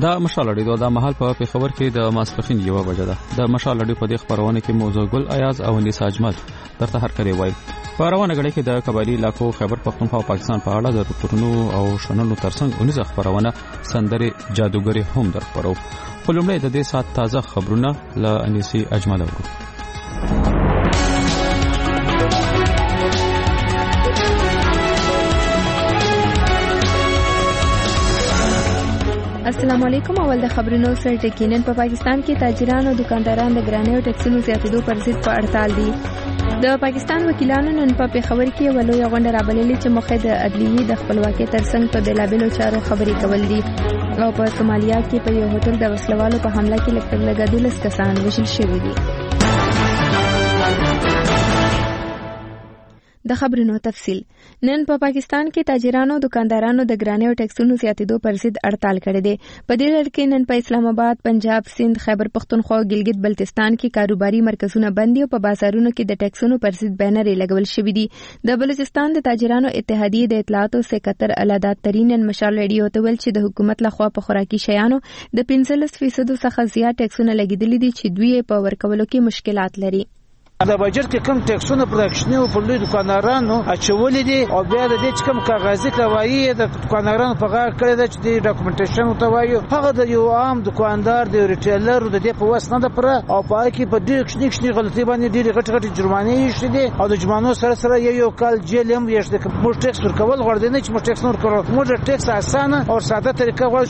دا مشال اړیدو د محل په خبر کې د ماسپخین یو بجه ده. د مشال اړیدو په دې خبرونه کې موضوع ګل ایاز او نساء اجمل درته هر کړي وای. په روانه غړي کې د قبایلی علاقو خیبر پختونخوا او پاکستان په اړه د رپورټونو او شننو ترڅنګ اونیزه خبرونه سندره جادوګری هم درخبرو. خو لومړی د دې سات تازه خبرونه له نساء اجمل اورو. السلام علیکم. اول د خبرونو سره ټکینن په پاکستان کې تاجران او دکانداران د ګرانۍ او ټیکسونو زیاتېدو پر ضد په اړتال دي. د پاکستان وکیلانو نن په پېښور کې ولوي غونډه رابللې چې مخه د عدلیې د خپلواکۍ ترڅنګ په بېلابېلو چارو خبرې کول دي. او په سومالیا کې په یو هوټل د وسلوالو په حمله کې لږ 12 کسان وژل شوي دي. د خبرونو تفصیل. نن په پاکستان کې تاجرانو او دکاندارانو د ګرانۍ او ټیکسونو زیاتېدو پر ضد اړتال کړی دی. په دې لړ کې نن په اسلام آباد، پنجاب، سند، خیبر پختونخوا او ګلګت بلتستان کې کاروباري مرکزونه بند دي او په بازارونو کې د ټیکسونو پر ضد بینرې لګول شوي دي. د بلوچستان د تاجرانو اتحادیې د اطلاعاتو سکرټر علادات ترین نن مشال ریډیو ته ویل چې د حکومت لخوا په خوراکي شیانو د 15% څخه زیات ټیکسونه لګیدلي دي چې دوی په ورکولو کې مشکلات لري. د بجټ کې کوم ټیکسونه پروډکشن او په لوی دکاندارانو اچولې دي او بیا د دې کوم کاغذي کوي د دکاندارانو په غاړه کړی د ډاکومنټیشن او توایو هغه د یو عام دکاندار د ریټیلر د دې په واسطه نه پر او پای کې په دې کې غلطي باندې ډېر غټ جرمانه یې شته او د جرمانو سره یو کال جیل هم یې شته. موږ ټیکس ورکول غواړو نه چې موږ ټیکس نور کړو. موږ ټیکس اسانه او ساده طریقه غواړو.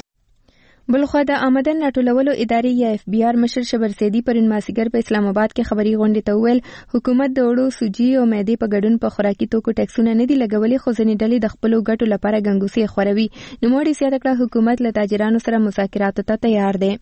بلخوا د آمدن راټولولو ادارې یا اف بی آر مشر شبر سیدی پرون مازیګر په اسلام آباد کې خبري غونډه ته ویل حکومت د وړو سوجي او مېدې په ګډون په خوراکي توکو ټیکسونه نه دي لګولي، خو ځینې ډلې د خپلو ګټو لپاره ګنګوسې خوروي. نوموړي زیاته کړه حکومت له تاجرانو سره مذاکراتو ته تیار دی.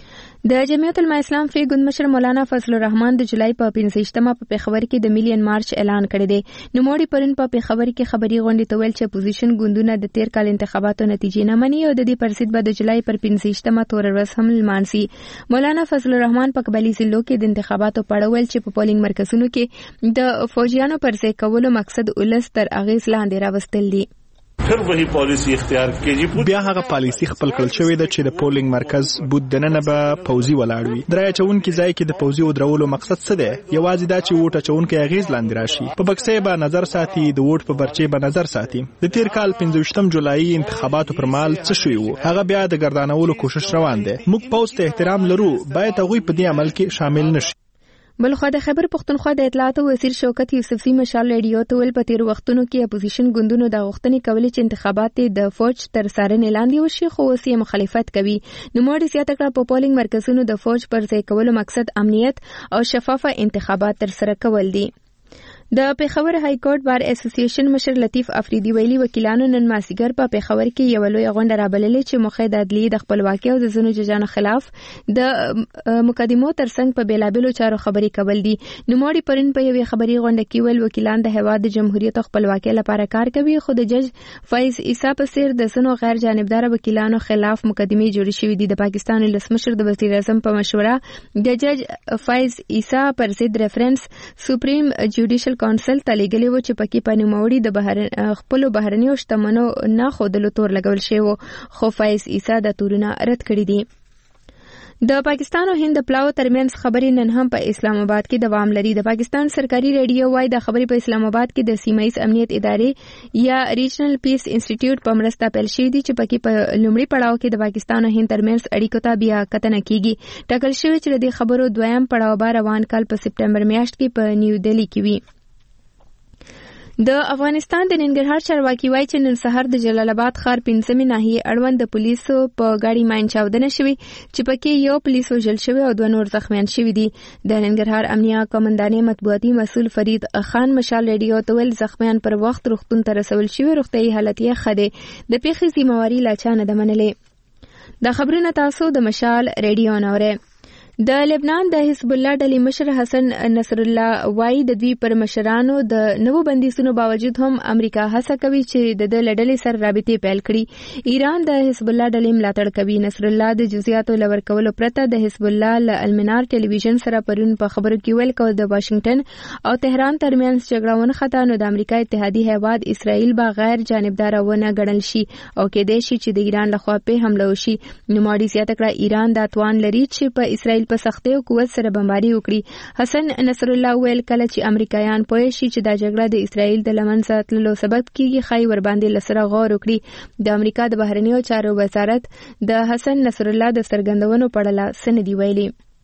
د جمعیت العلماء اسلام فی ګوند مشر مولانا فضل الرحمن د جولای په 15مه په پېښور کې د میلیون مارچ اعلان کړی دی. نوموړي پرون په پېښور کې خبري غونډه ته ویل چې اپوزیشن ګوندونه د تیر کال انتخاباتو نتیجې نه مني او د دې پر ضد به د جولای پر 15مه تور ورځ هم لمانځي. مولانا فضل الرحمن په قبایلی ضلعو کې د انتخاباتو په اړه ویل چې په پولینګ مرکزونو کې د فوجیانو پر ځای کولو مقصد ولس تر اغیز لاندې راوستل دي. پھر وہی پالیسی اختیار کیږي. بیا هغه پالیسی خپل کړل شوې ده چې د پولینګ مرکز بود دننه به پوزي ولاړ وي. درای چون کې ځای کې د پوزي ودرولو مقصد څه دی؟ یوازې دا چې ووټ چون کې اغیز لاندې راشي. په بکسې به نظر ساتي، د ووټ په برچې به نظر ساتي. د تیر کال 15 جولای انتخاباتو پر مهال څه شوی وو؟ هغه بیا د ګردانولو کوشش روان دی. موږ پوسټ احترام لرو، باید هغه په دې عمل کې شامل نشي. بلخوا د خیبر پختونخوا د اطلاعاتو وزیر شوکت یوسفزي مشال ریډیو ته ویل په تیر وختونو کې اپوزیشن ګوندونو د غوښتنې کولې چې انتخابات د فوج تر څارنې لاندې وشي، خو اوس یې مخالفت کوي. نوموړي زیاته کړه په پولینګ مرکزونو د فوج پر ځای کولو مقصد امنیت او شفافه انتخابات ترسره کول دي. د پېښور های کورټ بار اسوسییشن مشر لطیف افریدي ویلي وکیلانو نن مازیګر په پېښور کې یو لوی غونډه رابللې چې مخه د عدلیې د خپلواکۍ او د ځینو ججانو خلاف د مقدمو ترڅنګ په بیلابېلو چارو خبرې کول دي. نوموړي پرون په یوې خبري غونډه کې ویل وکیلان د هیواد د جمهوریت او خپلواکۍ لپاره کار کوي، خو د جج فیض عیسی په څیر د ځینو غیر جانبدار وکیلانو خلاف مقدمې جوړې شوې دي. د پاکستان ولسمشر د وزیر اعظم په مشوره د جج فیض عیسی پر ضد ریفرنس سپریم جوډیشل کونسل ته لېږلي و چې پکې په نوموړي د خپلو بهرنیو شتمنو نه ښودلو تور لګول شوی، خو فیض عیسی د تورونه رد کړي دي. د پاکستان او هند پلاو ترمنځ خبرې نن هم په اسلام آباد کې دوام لري. د پاکستان سرکاري ریډیو وايي د خبرې په اسلام آباد کې د سیمایي امنیت ادارې یا ریجنل پیس انسټیټیوټ په مرسته پیل شوې دي چې پکې په لومړي پړاو کې د پاکستان او هند ترمنځ اړیکو ته بیا کتنه کیږي. ټاکل شوی چې د خبرو دویم پړاو به روان کال په سپټمبر میاشت کې په نیو دهلی کې وي. د افغانستان د ننګرهار چارواکي وایي چې نن سهار د جلال آباد ښار 5مې ناحیې اړوند د پولیسو په ګاډي ماین چاودنه شوې چې پکې یو پولیس وژل شوی او 2 نور زخمیان شوي دي. د ننګرهار امنیه قومندانې مطبوعاتي مسؤل فرید خان مشال ریډیو ته ویل زخمیان پر وخت روغتون ته رسول شوي، روغتیايي حالت یې ښه دی. د پیښې ذمہواري لا چا نه ده منلې. دا خبرونه تاسو د مشال ریډیو نه اورئ. د لبنان د حزب الله ډلې مشر حسن نصر الله وايي د دوی پر مشرانو د نوو بندیزونو باوجود هم امریکا هڅه کوي چې د ډلې سره رابطې پیل کړي. ایران د حزب الله ډلې ملاتړ کوي. نصر الله د جزئیاتو لور کولو پرته د حزب الله له المنار ټلویزیون سره پرون په خبرو کې ویل چې د واشنگټن او تهران ترمنځ جګړه ونه خطا نو د امریکا اتحادیه هیواد اسرائیل به غیر جانبدار ونه ګڼل شي او کېدای شي چې د ایران لخوا په حمله وشي. نو ماډي زیاته کړه ایران د توان لري چې په اسرائیل په سختۍ او قوت سره بمباري وکړي. حسن نصر الله ویل کله چې امریکایان پوه شي چې دا جګړه د اسرائیل د لمنځه تللو سبب کیږي خای ور باندې لسره غور وکړي. د امریکا د بهرنیو چارو وزارت د حسن نصر الله د څرګندونو په اړه سندي ویلي.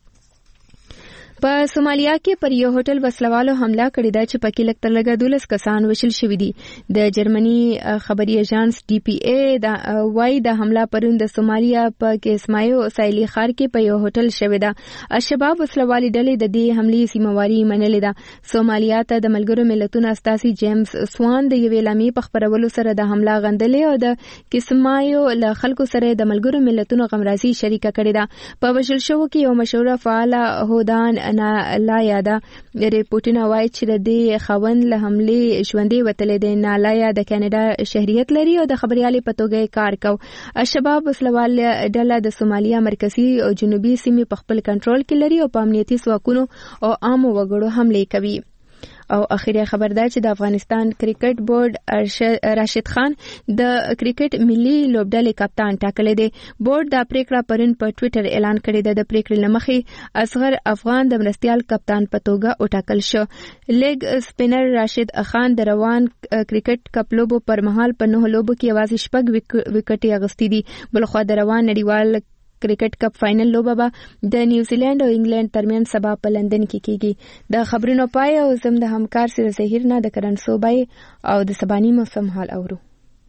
په سومالیا کې پر یو هوټل وسلوالو حمله کړې ده چې پکې لږ تر لږه 12 کسان وژل شوي دي. د جرمني خبري ایجانس DPA دا وايي د حمله پرون د سومالیا په کیسمایو سایلی خار کې په یو هوټل شوې ده. الشباب وسلوالي ډلې د دې حملې سیمواري منلې ده. سومالیا ته د ملګرو ملتونو استازي جیمز سوان د یوې اعلامیې په خبرولو سره د حمله غندلې او د کیسمایو له خلکو سره د ملګرو ملتونو غمرازي شریکه کړې ده. په وژل شو کې یو مشهور فعال هودان انا لا یاده ریپورتونه وايي چې د دې خاوند له حملې ژوندې وتلې ده. نالایا د کاناډا شهريت لري او د خبريالي په توګه کار کوي. الشباب وسلوال ډله د سومالیا مرکزی او جنوبي سیمې په خپل کنټرول کې لري او په امنیتي ځواکونو او عامو وګړو حمله کوي. او اخیری خبر ده چې د افغانستان کرکټ بورډ راشد خان د کرکټ ملي لوبډلې کپتان ټاکلی دی. بورډ دا پریکړه پرون په ټوئیټر اعلان کړی ده. د پریکړې لمخې اصغر افغان د مرستيال کپتان په توګه وټاکل شو. لیګ سپینر راشد خان د روان کرکټ کپ لوبو پر مهال په 9 لوبو کې یوازې 6 وکټې اغستې دي. بلخوا د روان نړیوال کرکټ کپ فائنل لوبه به د نیوزیلند او انګلند ترمنځ سبا په لندن کې کیږي. د خبرونو پای او زم د همکار سره زهیر نه د کرن صوبای او د سبانی موسم حال اورو.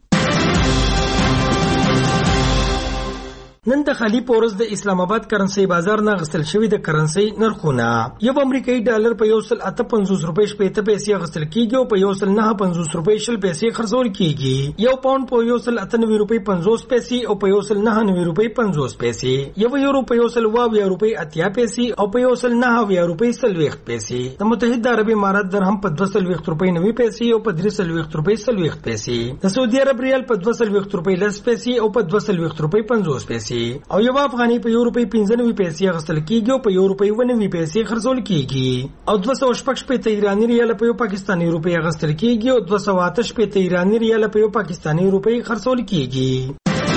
نن د خالی پورز د اسلام آباد کرنسي بازار نه غسل شوی د کرنسي نرخونه یو امریکایي ډالر په 158 روپۍ شپږ پیسې غسل کیږي او په 159 روپۍ شل پیسې خرڅول کیږي. یو پاوند په 198 روپۍ 50 پیسې او په 199 روپۍ 50 پیسې. یو یورو په 120 روپۍ 80 پیسې او په 190 روپۍ 40 پیسې. د متحده عرب امارات درهم په 220 روپۍ 90 پیسې او په 320 روپۍ 40 پیسې. د سعودي عرب ریال په 220 روپۍ 10 پیسې او په 220 روپۍ 50 پیسې. او یو افغاني په یو روپۍ 95 پیسې غسل کیږي او په یو روپۍ 90 پیسې خرڅول کیږي. او 215 ایرانی ریال په یو پاکستاني روپۍ غسل کیږي او 288 ایرانی ریال په یو پاکستاني روپۍ خرڅول کیږي.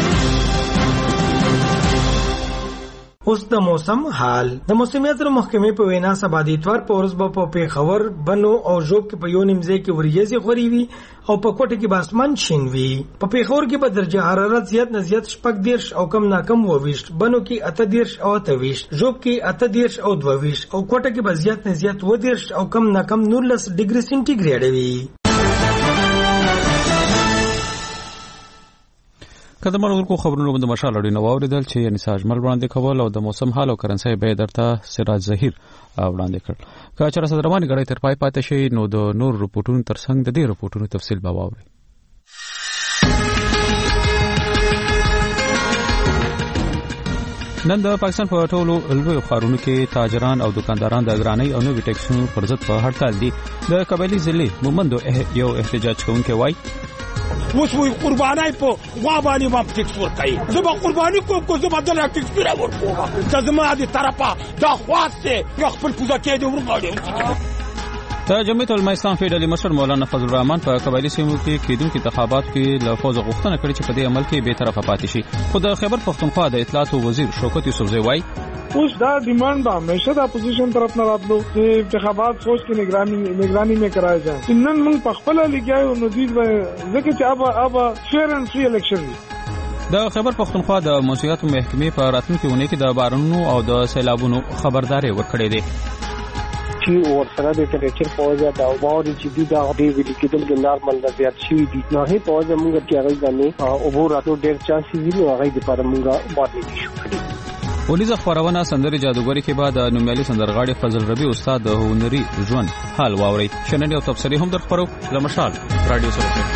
اوس د موسم حال. د موسمیات محکمې په وینا سبا د اتوار په ورځ په پیښور بنو او ژوب کې په یو نیمځای کې وریځې خوري وي او په کوټه کې به اسمان شین وي. په پیښور کې به درجه حرارت زیات نه زیات 14 او کم نه کم 20، بنو کې 18 او 28، ژوب کې 18 او 22 او کوټه کې به زیات نه زیات 20 او کم نه کم 19 ډیګري سنټیګریډ وي. کله مرغو خبرونو باندې مشال اړینو اوریدل چې یعنی ساجمل وړاندې کول او د موسم حال او کرنسي به درته سراج ظهیر وړاندې کړ. که چېرې صدرواني غړي تر پای پاتې شي نو د نور رپورټونو ترڅنګ د دې رپورټونو تفصیل به واوري. نن د پاکستان په ټولو لوی ښارونو کې تاجران او دکانداران د ګرانۍ او نوي ټیکسونو پر ضد په هړتال دي. د قبایلی ضلع مومندو یو احتجاج کوونکی وایي اوس وی قربانای په غوا باندې ما ټیکس ورکړي. زه به قرباني کوم کو زه بدل ټیکس پیرا ورکوم. چې زما د طرفه دا خواسته خپل پوزا کې دی ورغاړي. د جمعیت العلماء اسلام فیډرالي مشر مولانا فضل الرحمن په قبایلی سیمو کې کېدونکو انتخابات کې له فوز غوښتنه کړې چې په دې عمل کې به طرفه پاتې شي. خو د خیبر پختونخوا د اطلاعات وزیر شوکت یوسفزئی وایي اوس دا ډیمانډ به همیشه د اپوزیشن طرف نه راتلو چې انتخابات فوج کې نگرانی میں کرایا جائے. نن موږ په خپل لګیاو نو دې ځکه چې اب فیر اند فری الیکشن وي. د خیبر پختونخوا د مسؤلیت محکمې په راتلونکي اونۍ کې د بارانونو او د سیلابونو خبرداري ورکړې ده. چې ورسره د ټمپریچر په وجه دا باور چې دی دا د ویل کېدل د نارمل نه زیات شي دي. نه هي په وجه موږ کې هغه غني او وراتو ډېر چانسز دي هغه د پر موږ باندې شو کړی. ونیزه خبرونه سندري جادوګری کې بعد نومیالي سندرغاړي فضل ربی استاد د هنري ژوند حال واوري. شنن یو تفسیری هم در خبرو لمشال رادیو سره.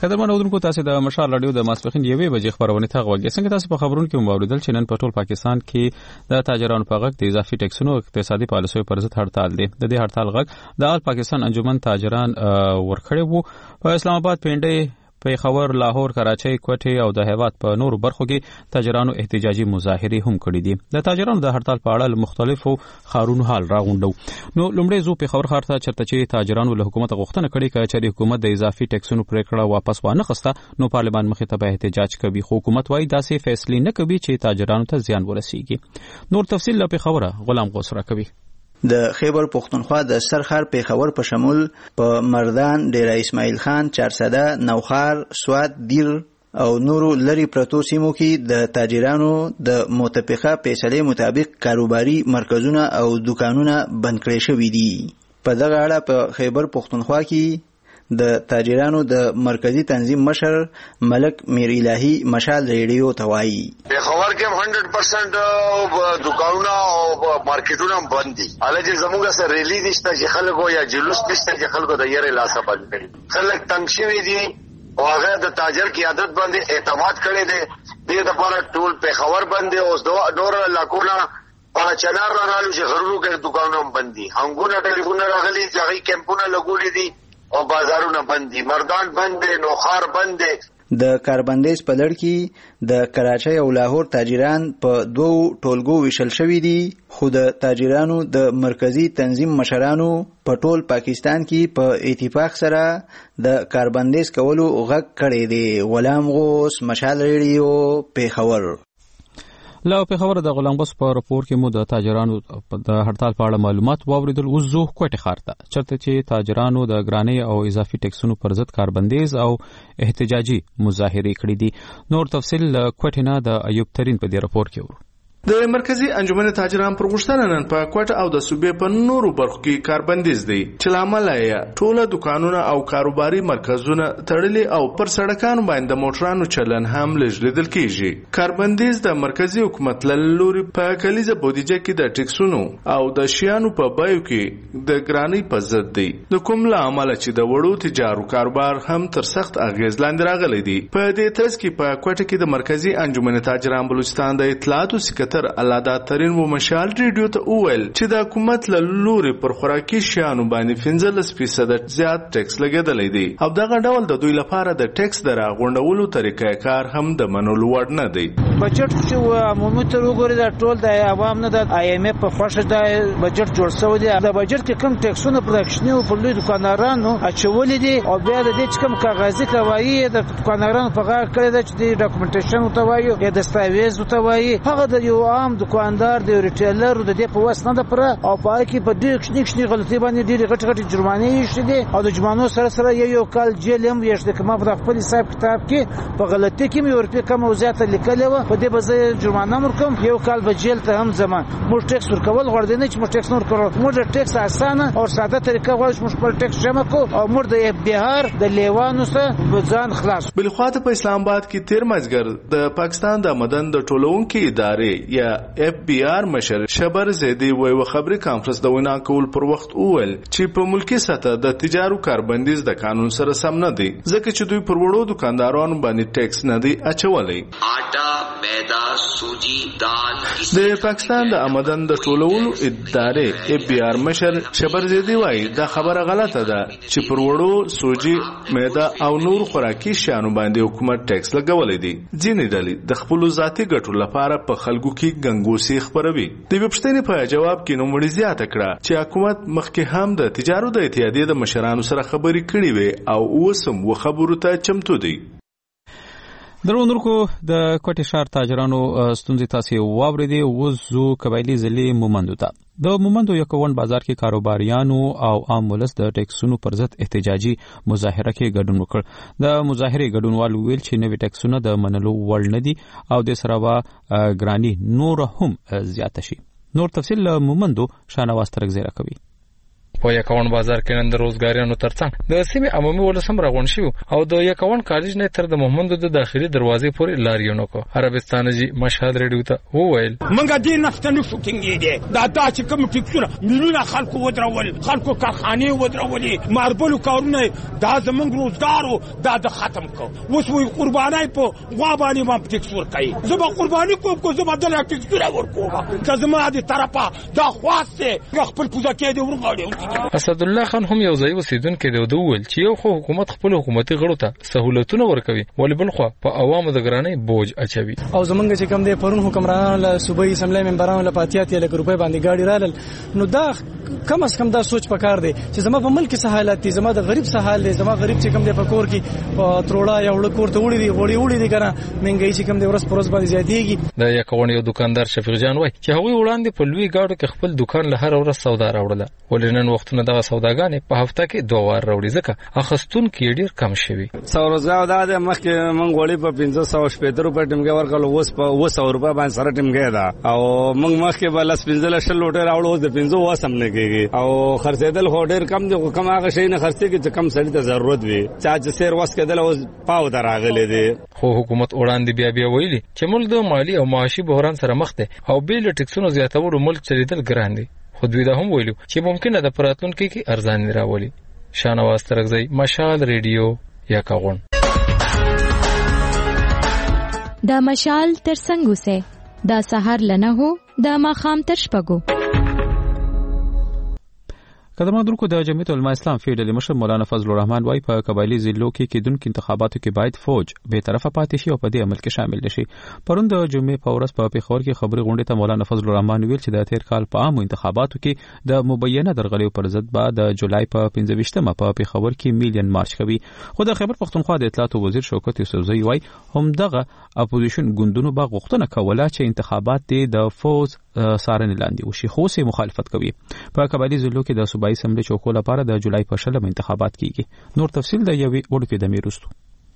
قدرمن اودونکو تاسو د مشال رادیو د ماسپخین 1 بجې خبرونه ته غوږی څنګه تاسو په خبرونو کې موریدل چې نن په ټول پاکستان کې د تاجرانو په غږ د اضافي ټیکسونو اقتصادي پالیسیو پر ضد هړتال دی. د دې هړتال غږ د آل پاکستان انجمن تاجران ورکړی وو. په اسلام آباد، پنډۍ، پیښور، لاهور، کراچۍ، کوټې او د هیواد په نورو برخو کې تاجرانو احتجاجي مظاهرې هم کړې دي. د تاجرانو د هړتال په اړه مختلفو خارونو حال راغونډو. نو لومړی زو پیښور ښار ته چرته چې تاجرانو له حکومت غوښتنه کړې چې حکومت د اضافي ټیکسونو پریکړه واپس وانه خسته نو پارلمان مخې ته به احتجاج کوي، خو حکومت وايي داسې فیصلې نه کوي چې تاجرانو ته زیان ورسیږي. نور تفصیل له پیښوره غلام غوسره کوي. د خیبر پختونخوا د سرخر پیښور په شمول په مردان، ډیره اسماعیل خان، چارسده، نوخار، سوات، دیر او نورو لری پرتو سیمو کې د تاجرانو د متفقه فیصلې مطابق کاروباري مرکزونه او دکانونه بند کړي شوي دي. په دغه اړه په خیبر پختونخوا کې د تاجرانو د مرکزی تنظیم مشر ملک میر الهی مشال ریډیو ته وایي پیښور کې 100% دکانونه او مارکیټونه بند دي. الګ زموږه سره ریلی نشته چې خلکو یا جلوس نشته چې خلکو د یره لاسه بند کړي. خلک تنګ شوي دي او هغه د تاجر قیادت باندې اعتماد کړي دي. دې لپاره ټول پیښور بند دي. اوس ډور علاقونه په چنار راغلو چې غرونو کې دکانونه بند دي. هنګونه ټلیفون راغلي چې هغه کیمپونه لګولې دي او بازارونه بند دي. مردان بند دي، نوخار بند دي. د کاربندیز په لړ کې د کراچۍ او لاهور تاجران په دوو ټولګو ویشل شوي دي، خو د تاجرانو د مرکزی تنظیم مشرانو په ټول پاکستان کې په اتفاق سره د کاربندیز کولو غږ کړی دی. غلام غوث، مشال ریډیو، پیښور. له پیښور د غلام غوث په راپور کې مو د تاجرانو د هړتال په اړه معلومات واوریدل. اوس زه کوټه ښار ته چرته چې تاجرانو د ګرانۍ او اضافي ټیکسونو پر ضد کاربندیز او احتجاجي مظاهرې کړې دي. نور تفصیل کوټه نه د ایوب ترين په دې راپور کې ورو. د مرکزی انجمن تاجران پر غوښتنه نن په کوټه او د صوبې په نورو برخو کې کاربندیز دی چې لامل یې ټول دکانونه او کاروباري مرکزونه تړلي او پر سړکانو باندې موټرانو چلن هم لږ کیږي. کاربندیز د مرکزی حکومت له لوري په کلیزه بودیجه کې د ټیکسونو او د شیانو په بایو کې د ګرانۍ په ضد دی. د کوم لامل چې د وړو تجارو کاروبار هم تر سخت اغیز لاندې راغلی دی. په دې ترڅ کې په کوټه کې د مرکزی انجمن تاجران بلوچستان د اطلاعات او سکرټر الله ترين و مشال ریډیو ته وویل چې د حکومت له لوري پر خوراکي شیانو باندې 15% زیات ټیکس لګیدلی دی او دغه ډول د دوی لپاره د ټیکس د راغونډولو طریقې کار هم د منلو وړ نه دی. بجټ چې عمومي تر وګوري د ټول د عوام نه د IMF په خوښه د بجټ جوړ شوی دی. د بجټ کې کوم ټیکسونه پروډکشن او په لوی دکاندارانو اچولې دي او بیا د دې کوم کاغذي کوي د دکاندارانو په غاړه کړی دی چې د ډاکومنټیشن او توایو یا دستاویز او توایي هغه د یو عام دکاندار د ریټیلر د دې په وسنه د پر او پای کې په دې کښنی غلطي باندې ډېر غټ جرمانه یې شته او د جرمانو سره یو کال جیل هم یې د کومه په خپل حساب کتاب کې په غلطي کې مې ورته کوم وزارت لیکلی و په دې به جرمانه ورکوم یو کال به جیل ته هم زمان. موږ ټیکس ورکول غواړو نه چې موږ ټیکس ورکړو. موږ ټیکس اسانه او ساده طریقه غواړو چې موږ خپل ټیکس جمع کوو او موږ د بهار د لیوانو سره ځان خلاص. بل خواته په اسلام آباد کې تیر مازګر د پاکستان د مدن د ټولونکو ادارې یا FBR مشر شبر زیدی وایي خبري کانفرنس د وینا کول پر وخت اول چې په ملکی سطح د تجارو کاربندیز د قانون سره سم نه دی ځکه چې دوی پر وړو دکاندارانو باندې ټیکس نه دی اچولای. آټا، میدا، سوجي، دال د پاکستان د آمدن د ټولولو ادارې FBR مشر شبر زیدی وایي دا خبره غلطه ده چې پر وړو سوجي، میدا او نور خوراکي شیانو باندې حکومت ټیکس لګولې دي. ځینې ډلې د خپل ذاتي ګټو لپاره په خلکو کې ګنګوسي خبروي. د وبښتنې په جواب کې نوموړي زیاته کړه چې حکومت مخکې هم د تجارو د اتحادیې د مشرانو سره خبرې کړې وي او اوس هم و خبرو ته چمتو دي. درونکو د کوټې ښار تاجرانو ستونزې تاسو واوریدي. وزو قبایلی ضلع مومندو ته د مومندو یو کوون بازار کې کاروباریانو او عام ولس د ټیکسونو پر ضد احتجاجي مظاهره کې ګډون وکړ. د مظاهرې ګډونوال ویل چې نوې ټیکسونه د منلو وړ نه دي او د سره وا ګرانی نور هم زیات شي. نور تفصیل مومندو شانواز ترک زیرا کوي. په یکاون بازار کې نن د روزګاریانو ترڅنګ د سیمې عمومي ولسم راغون شو او د یکاون کالج نه تر د محمد د داخلي دروازې پورې لاریونو کو عربستانجی مشهد ریډیو ته وویل منګه دې نفتنو شوټینګ دی دا چې کوم ټیکسونه مليونه خلکو ودرول خلکو کارخانه ودرولي ماربل کارونه دا زمونږ روزګارو دا د ختم کو اوس وی قربانای په غوا باندې ما ټیکس ور کوي زما قرباني کوم کو زما د ټیکس ورکوم که زما د طرفه دا خواسته خپل پوزاکې دی ورغاړي. اسد الله خان هم یو ځای اوسیدونکو دی ودول چې یو خو حکومت خپل حکومتي غړو ته سہولتونه ورکوي ولې بل خو په عوامو د ګرانۍ بوج اچوي او زمونږ چې کوم دی پرون حکمرانانو له صوبایي اسمبلی ممبرانو له پاتیات یې لکه روپۍ باندې گاډي رالل نو دا کم از کم دا سوچ پکار دی چې زما په ملک څه حالت دي زما د غریب څه حال دی زما غریب چې کوم دی په کور کې تروړه یا وړ کور ته وړي دي کنه منګي چې کوم دی ورځ پر ورځ باندې زیاتېږي. د یکاون یو دکاندار شفیق جان وای چې هغوی وړاندې په لوی گاډو کې خپل دکان له هر ورځ سودا راوړله ولې نن وختونه دغه سوداګانې په هفته کې 2 وار راوړي ځکه اخستون کې ډیر کم شوی. سوروزګار دا د مخکې مونږ وړي په 1570 روپے ټیمګه ورکول اوس په 200 روپے باندې سره ټیمګه دا او مونږ مخکې بل 15 لوټه راوړو اوس د 15 واسم نه کېږي او خرڅېدل هو ډیر کم دي کم هغه شي نه خرڅې کې چې کم سړی ته ضرورت وي چې سیر واس کېدل اوس پاو دراغلي دي. خو حکومت وړاندې بیا ویلي چې ملک د مالی او معاشي بحران سره مخ دی او بیل ټیکسونو زیاتولو ملک چلیدل ګران دي. خو دوی دا هم ویلو چې ممکنه د پراتونکو کې ارزان راولي. شانواز ترغزی مشال ریډیو یکاون. دا مشال تر څنګه سه دا سحر لنه هو دا ماخام تر شپګو. قدرمن درکو د جمعیت العلماء اسلام فیډل مشر مولانا فضل الرحمن وايي په قبایلی ضلعو کې کېدونکو انتخاباتو کې باید فوج به طرفه پاتې شي او په دې عمل کې شامل نشي. پرون د جمعې په ورځ په پیښور کې خبري غونډه ته مولانا فضل الرحمن ویل چې د تیر کال په عامو انتخاباتو کې د مبینه درغلیو پر ضد به د جولای په 15مه په پیښور کې میلیون مارچ کوي. خو د خیبر پختونخوا د اطلاعات وزیر شوکت یوسفزئی وايي هم دغه اپوزیشن ګوندونو به غوښتنه کوله چې انتخابات د فوز سارنې لاندې وشي خو سه مخالفت کوي. په قبایلی ضلعو کې د صوبایي اسمبلی چوکو لپاره د جولای په 20 انتخابات کیږي. نور تفصیل د یوې وړوکې د میروستو.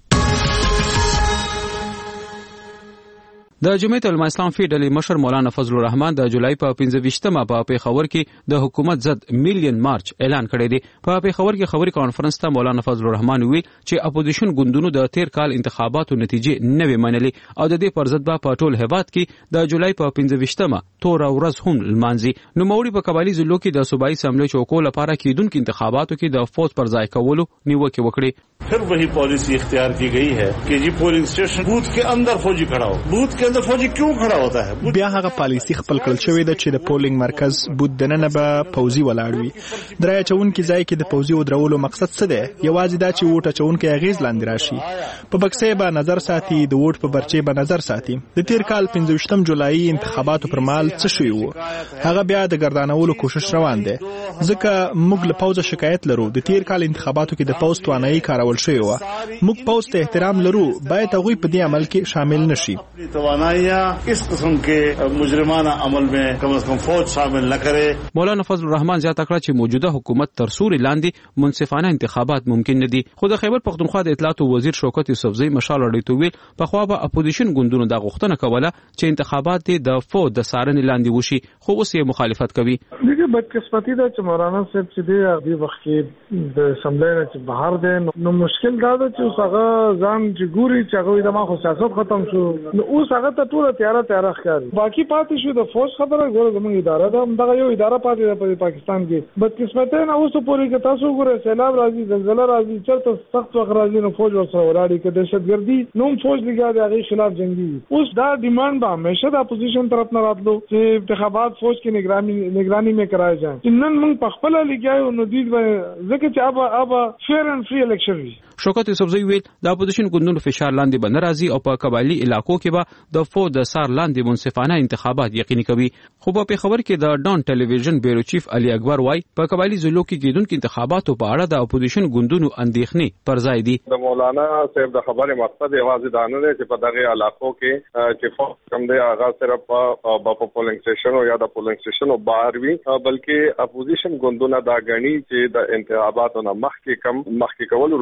د جمعیت العلماء اسلام فیډل مشر مولانا فضل الرحمن د جولای په 15مه په پیښور کې د حکومت ضد میلیون مارچ اعلان کړی دی. په پیښور کې خبري کانفرنس ته مولانا فضل الرحمن ویل چې اپوزیشن ګوندونو د تیر کال انتخاباتو نتیجې نه وی منلي او د دې پر ضد په ټول هیواد کې د جولای په 15مه تور ورځ هم لمانځي. نو موري په قبایلی ضلعو کې د صوبایي اسمبلی چوکو لپاره کېدونکو انتخاباتو کې د فوج پر ځای کولو نیوکه وکړي. फिर वही पॉलिसी इख्तियार की गई है कि जी पोलिंग स्टेशन बूथ के अंदर फौजी खड़ा हो. बूथ के अंदर फौजी क्यों खड़ा होता है? بیا هغه پالیسی خپل کړل شوې ده چې د پولینګ مرکز بوت دننه به پوزي ولاړ وي. درای چون کې ځای کې د پوزي ودرولو مقصد څه دی؟ یوازې دا چې ووټ چون کې اغیز لاندې راشي. په بکسې به نظر ساتي د ووټ په برچې به نظر ساتي. د تیر کال 15 جولای انتخاباتو پر مال څه شوی وو؟ هغه بیا د ګردانولو کوشش روان دی. ځکه موږ له پوزه شکایت لرو د تیر کال انتخاباتو کې د پوز توانایي کارول شوی و. موږ پوز ته احترام لرو باید هغوی په دې عمل کې شامل نشي. تواناییاں اس قسم کے مجرمانہ عمل میں کم از کم فوج شامل نہ کرے. مولانا فضل الرحمن زیاته کړه چې موجوده حکومت تر سوري لاندې منصفانه انتخابات ممکن نه دي. خو د خیبر پختونخوا د اطلاعات وزیر شوکت یوسفزئی مشال اړیتو ویل په خوا به اپوزیشن ګوندونو د غوښتنه کوله چې انتخابات د فوج د سارنې لاندې وشي خو اوس یې مخالفت کوي. دغه بدقسمتی دا چې مولانا صاحب چې دی وخت کې د اسمبلی نه چې بهر دی نو مشکل دا ده چې هغه ځان چې ګوري چې هغه د ماخو سیاست ختم شو نو اوس هغه ته ټول تیار ښکاري. باقي پاتې شو د فوج خبره ګوره زموږ اداره ده همدغه یو اداره پاتې ده په پاکستان کې. بدقسمتۍ نه اوس پورې که تاسو ګوره سیلاب راځي زلزله راځي چېرته سخت وخت راځي نو فوج ورسره ولاړي که دهشتګردي نو هم فوج لګیا دی هغې خلاف جنګي. اوس دا ډیمانډ به همیشه د اپوزیشن طرف نه راتلو چې انتخابات فوج کې نگرانی میں کرایا جائیں. چې نن موږ په خپله لګیا یو نو دوی به ځکه چې ابا فیر اینډ فری الیکشن وي. شوکت یوسفزئی ویل د اپوزیشن ګوندونو فشار لاندې به نه راځي او په قبایلی علاقو کې به د فوج د سار لاندې منصفانه انتخابات یقیني کوي. خو په خبر کې د ډان ټلویزیون بیورو چیف علي اکبر وايي په قبایلی ضلعو کې کېدونکو انتخاباتو په اړه د اپوزیشن ګوندونو اندېښنې پر ځای دي. د مولانا صاحب د خبرې مقصد یوازې دا نه دی چې په دغه علاقو کې چې فوج کم دی هغه صرف په پولینګ سټیشن او یا د پولینګ سټیشن او بهر وي بلکې اپوزیشن ګوندونه دا غني چې د انتخاباتو نه مخکې کول وروسته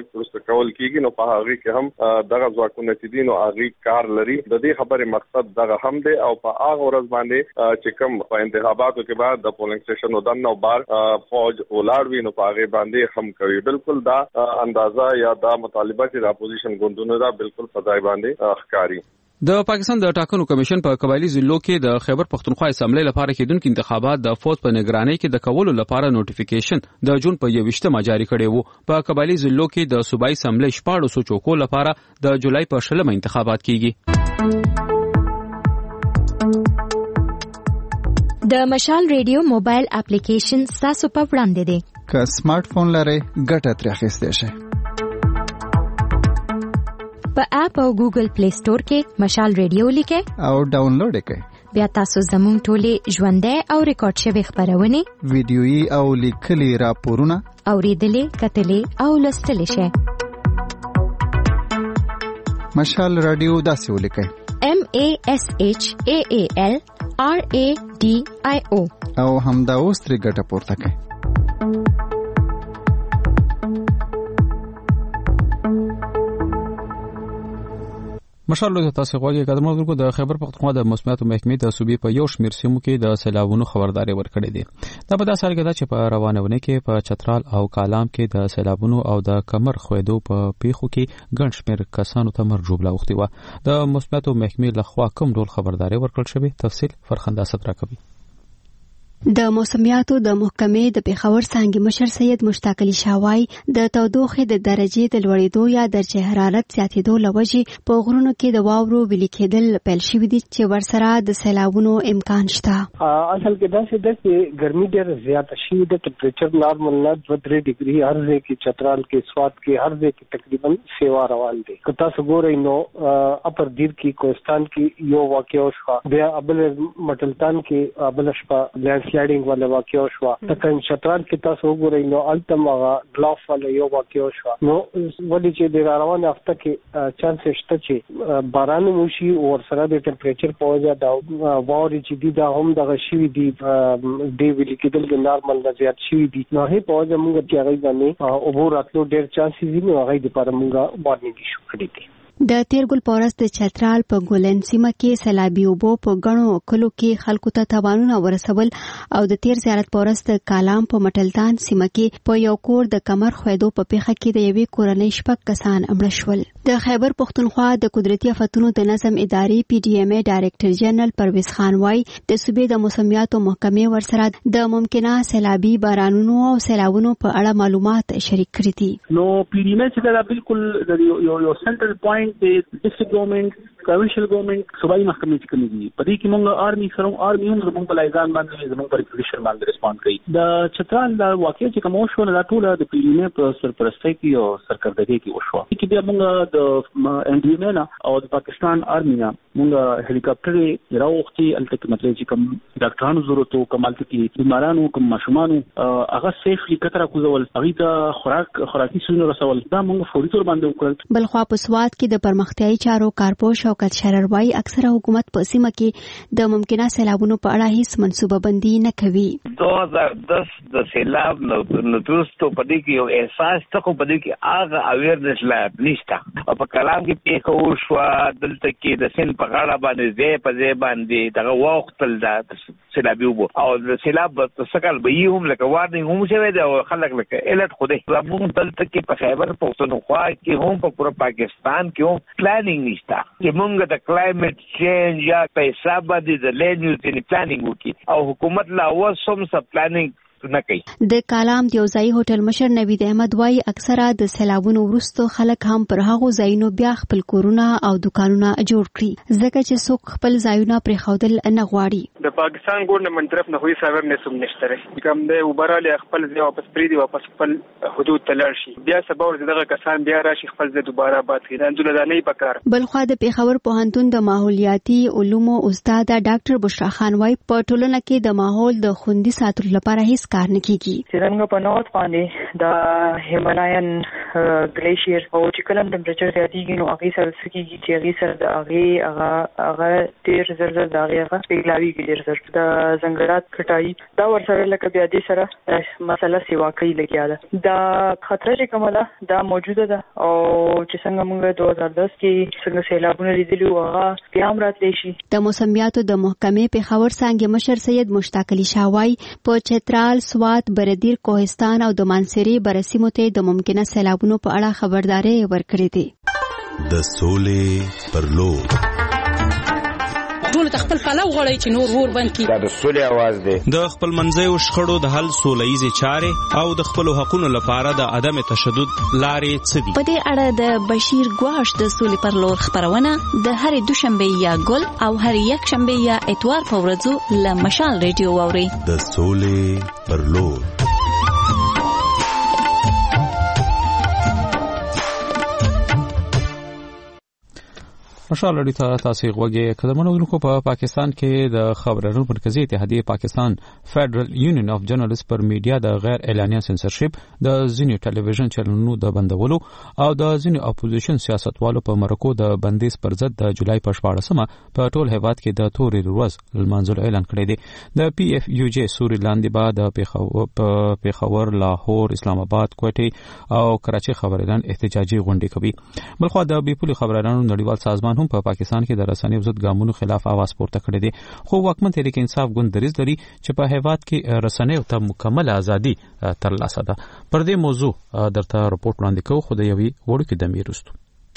پروسه کول کیږي نو په هغه کې هم دغه ځواکونه چې دي نو هغه کار لري. د دې خبرې مقصد دغه هم دی او په هغه ورځ باندې چې کوم په انتخاباتو کې بعد د پولینګ سټیشن ودان نو بار فوج ولاړ وي نو په هغه باندې هم کوي. بالکل دا اندازه یا دا مطالبه چې د اپوزیشن ګوندونو دا بالکل فضای باندې ښکاری. د پاکستان د ټاکنو کمیشن په قبایلی ضلعو کې د خیبر پختونخوا اسمبلی لپاره کېدونکو انتخابات د فوج په نگرانی کې د کولو لپاره نوټیفیکیشن د جون په 21 جاری کړی وو. په قبایلی ضلعو کې د صوبایي اسمبلی 1400 چوکو لپاره د جولای په 16 انتخابات کیږي. د مشال ریډیو موبایل اپلیکیشن تاسو په وړاندې دی. که سمارټ فون لرئ ګټه ترې اخیستی شئ. په اپ او ګوګل پلی سٹور کې مشال ریډیو لیکئ او ډاونلوډ یې کړئ. بیا تاسو زموږ ټولې ژوندۍ او ریکارډ شوي خبرونه، ویډیويي او لیکلي راپورونه اوریدلې، کتلې او لوستلی شئ. مشال رادیو داسې ولیکئ: MASHAAL RADIO او همدا اوس ترې ګټه پورته کړئ. مشال له تاسو غواړي قدمونو د خیبر پختونخوا د مسمیاتو محکمې د صوبې په یو شمېر سیمو کې د سیلابونو خبرداري ورکړې ده. دا په داسې حال کې ده چې په روانونه کې په چترال او کالام کې د سیلابونو او د کمر خویدو په پیښو کې ګڼ شمېر کسانو ته مرګ ژوبله اوښتې وه. د مسمیاتو محکمې لخوا کوم ډول خبرداري ورکړل شوې؟ تفصیل فرخنده اسد راکوي. د موسمیاتو د محکمې د پیښور څانګې مشر سید مشتاق علي شاوای د تودوخې د درجې د لوړېدو یا درجه حرارت زیاتېدو لوجې په غرونو کې د واورو ویلي کېدل پیل شوي دي چې ورسره د سیلابونو امکان شته. اصل کې داسې ده چې ګرمي ډېره زیاته شوې ده. ټمپریچر نارمل نه 2-3 ډیګري هر ځای کې چترال کې سوات کې هر ځای کې تقریبا سیوا روان دي. که تاسو ګورئ نو اپر دیر کې کوهستان کې یو واقعه وشوه، بیا ابل مټلتان کې ابل شپه سلایډینګ ولا واقعه شو. تکن چترال کې تاسو وګورئ نو التمغه ګلاف ولا یو واقعه شو. نو ولې چې د روانه هفته کې چانس شته چې باران وشي او سره د ټمپریچر په وجه دا ووري چې دی دا هم د غشي دی دی ویل کېدل د نارمل نه زیات شي دي. نو هي په وجه موږ چې هغه باندې او راتلو ډېر چانس دي نو هغه د پر موږ وارننګ شو کړی دي. د تیرګل پورس د چترال په ګولن سیمه کې سیلابي اوبو په غنو کلو کې خلکو ته تاوانونه ورسول او د تیر زیارت پورس د کالام په مټلتان سیمه کې په یو کور د کمر خویدو په پیښه کې د یوې کورنۍ 6 کسان مړه شول. د خیبر پختونخوا د قدرتي آفتونو د نظم ادارې PDMA ډایریکټر جنرال پرویز خان وای د صوبې د موسمیاتو محکمې ورسره د ممکنه سیلابي بارانونو او سیلابونو په اړه معلومات شریک کړي دي. نو PDMA چې دا بالکل یو سنټرل پوینټ د ډیسټریکټ ګورنمنت پروینشل ګورنمنت صوبایي محکمې چې کوي په دې کې موږ آرمي هم زموږ په لایزان باندې زموږ پر پوزیشن باندې ریسپانډ کوي. د چترال د واقعي چې کوم شو نه ټول د PDMA په سرپرستۍ کې او سرکردګۍ کې وشو. چې بیا موږ د NDMA او د پاکستان آرمي نه موږ هلیکاپټر راوختي الته مطلب چې کوم ډاکټرانو ضرورت او کمالته کې بیمارانو کوم ماشومان هغه سیفلی کتره کوزول هغه ته خوراکي سونه رسول دا موږ فوري تور باندې وکړل. بلخوا په سواد کې د پرمختیايي چارو کارپوه شوکت شرروای اکثره حکومت په سیمه کې د ممکنه سیلابونو په اړه هیڅ منصوبه بندي نه کوي. 2010 د سیلاب نو تاسو په دې کې یو احساس ته په دې کې هغه اویرنس لا نشته. په کلام کې پیښو شو دلته کې د سین په غاړه باندې په ځای باندې دغه وختل د سیلابي وو او د سیلاب سکل به هم لکه وارننګ هم شوی دی او خلک لکه الټ خوده موږ دلته کې په خیبر پختونخوا کې هم په پوره پاکستان کې هم پلانینګ نشته چې موږ د کلایمټ چینج یا په حساب باندې د لینډ یوز پلانینګ وکړي او حکومت لا اوس هم سب پلانینګ نه کوي. د کالام د یوځای هوټل مشر نوید احمد وای اکثره د سیلابونو وروسته خلک هم پر هغو ځایونو بیا خپل کورونه او دکانونه جوړ کړي ځکه چې څوک خپل ځایونه پرې خودل نه غواړي. د پاکستان ګورنمنت طرف نه هیڅ اویرنس هم نشته کوم د وبراله خپل ځای واپس پریدي واپس خپل حدود ته لاړ شي بیا سبا ورته دغه کسان بیا راشي خپل ځای دوباره آباد کړي انځور نه پکار. بلخوا د پیښور پوهنتون د ماحولیاتي علومو استاد ډاکټر بشرا خان وای په ټولنه کې د ماحول د خوندي ساتلو لپاره هیڅ کار نه کیږي. څنګه په نورث باندې د هیمالاین ګلیشیر او چې کله ټمپریچر زیاتیږي نو هغه سره سکیږي چې هغه سره د هغه ډیر زر د هغه پیغلاوی کې ډیر زر د زنګرات کټای دا ورسره لکه بیا دې سره مسله سی واقعي لګیا ده. دا خطر چې کومه دا موجوده ده او چې څنګه موږ 2010 کې څنګه سیلابونه لیدلو هغه بیا هم راتلی شي. د موسمیاتو د محکمې پیښور څانګې مشر سید مشتاق علي شاوای په چترال، سوات، بردیر، کوهستان او د مانسری برسیمو ته د ممکنه سیلابونو په اړه خبرداري ورکړې ده. د سولې پر لور ټول خپل پلو غړي چې نور ور بند کی. دا د سولې आवाज دی. د خپل منځیو شخړو د حل سولهیزې چارې او د خپل حقوقو لپاره د عدم تشدد لارې څه دي. په دې اړه د بشیر ګواش د سولې پر لور خبرونه د هرې دوشنبه یا ګل او هرې یک شنبه یا اتوار په ورځو له مشال ریډیو واوري. د سولې پر لور. مشال لري تاسو غوږی کډمنونکو په پاکستان کې د خبرونو مرکزی اتحادیه پاکستان فدرال یونین اف جرنالست پر میډیا د غیر اعلانیه سنسرشپ د ځینو ټلویزیون چینلونو د بندولو او د ځینو اپوزیشن سیاستوالو په مرکو د بندیز پر ضد د جولای په 14مه په ټول هیواد کې د تورې ورځ لمانځلو اعلان کړی دی. د پی اف یو جی سوري لاندې بعد د پیښور، لاهور، اسلام آباد، کوټي او کراچي خبريالان احتجاجي غونډې کوي. بلخو د بیپولي خبريالانو نړیوال سازمان هم په پاکستان کې د رسنیو ضد ګامونو خلاف आवाज پورته کړی دی. خو واکمن تحریک انصاف ګوند دریځ لري چې په هیواد کې رسنیو ته مکمل ازادي ترلاسه ده. پر دې موضوع درته رپورټ وړاندې کوو خو د یوې وړوکې دمې وروسته.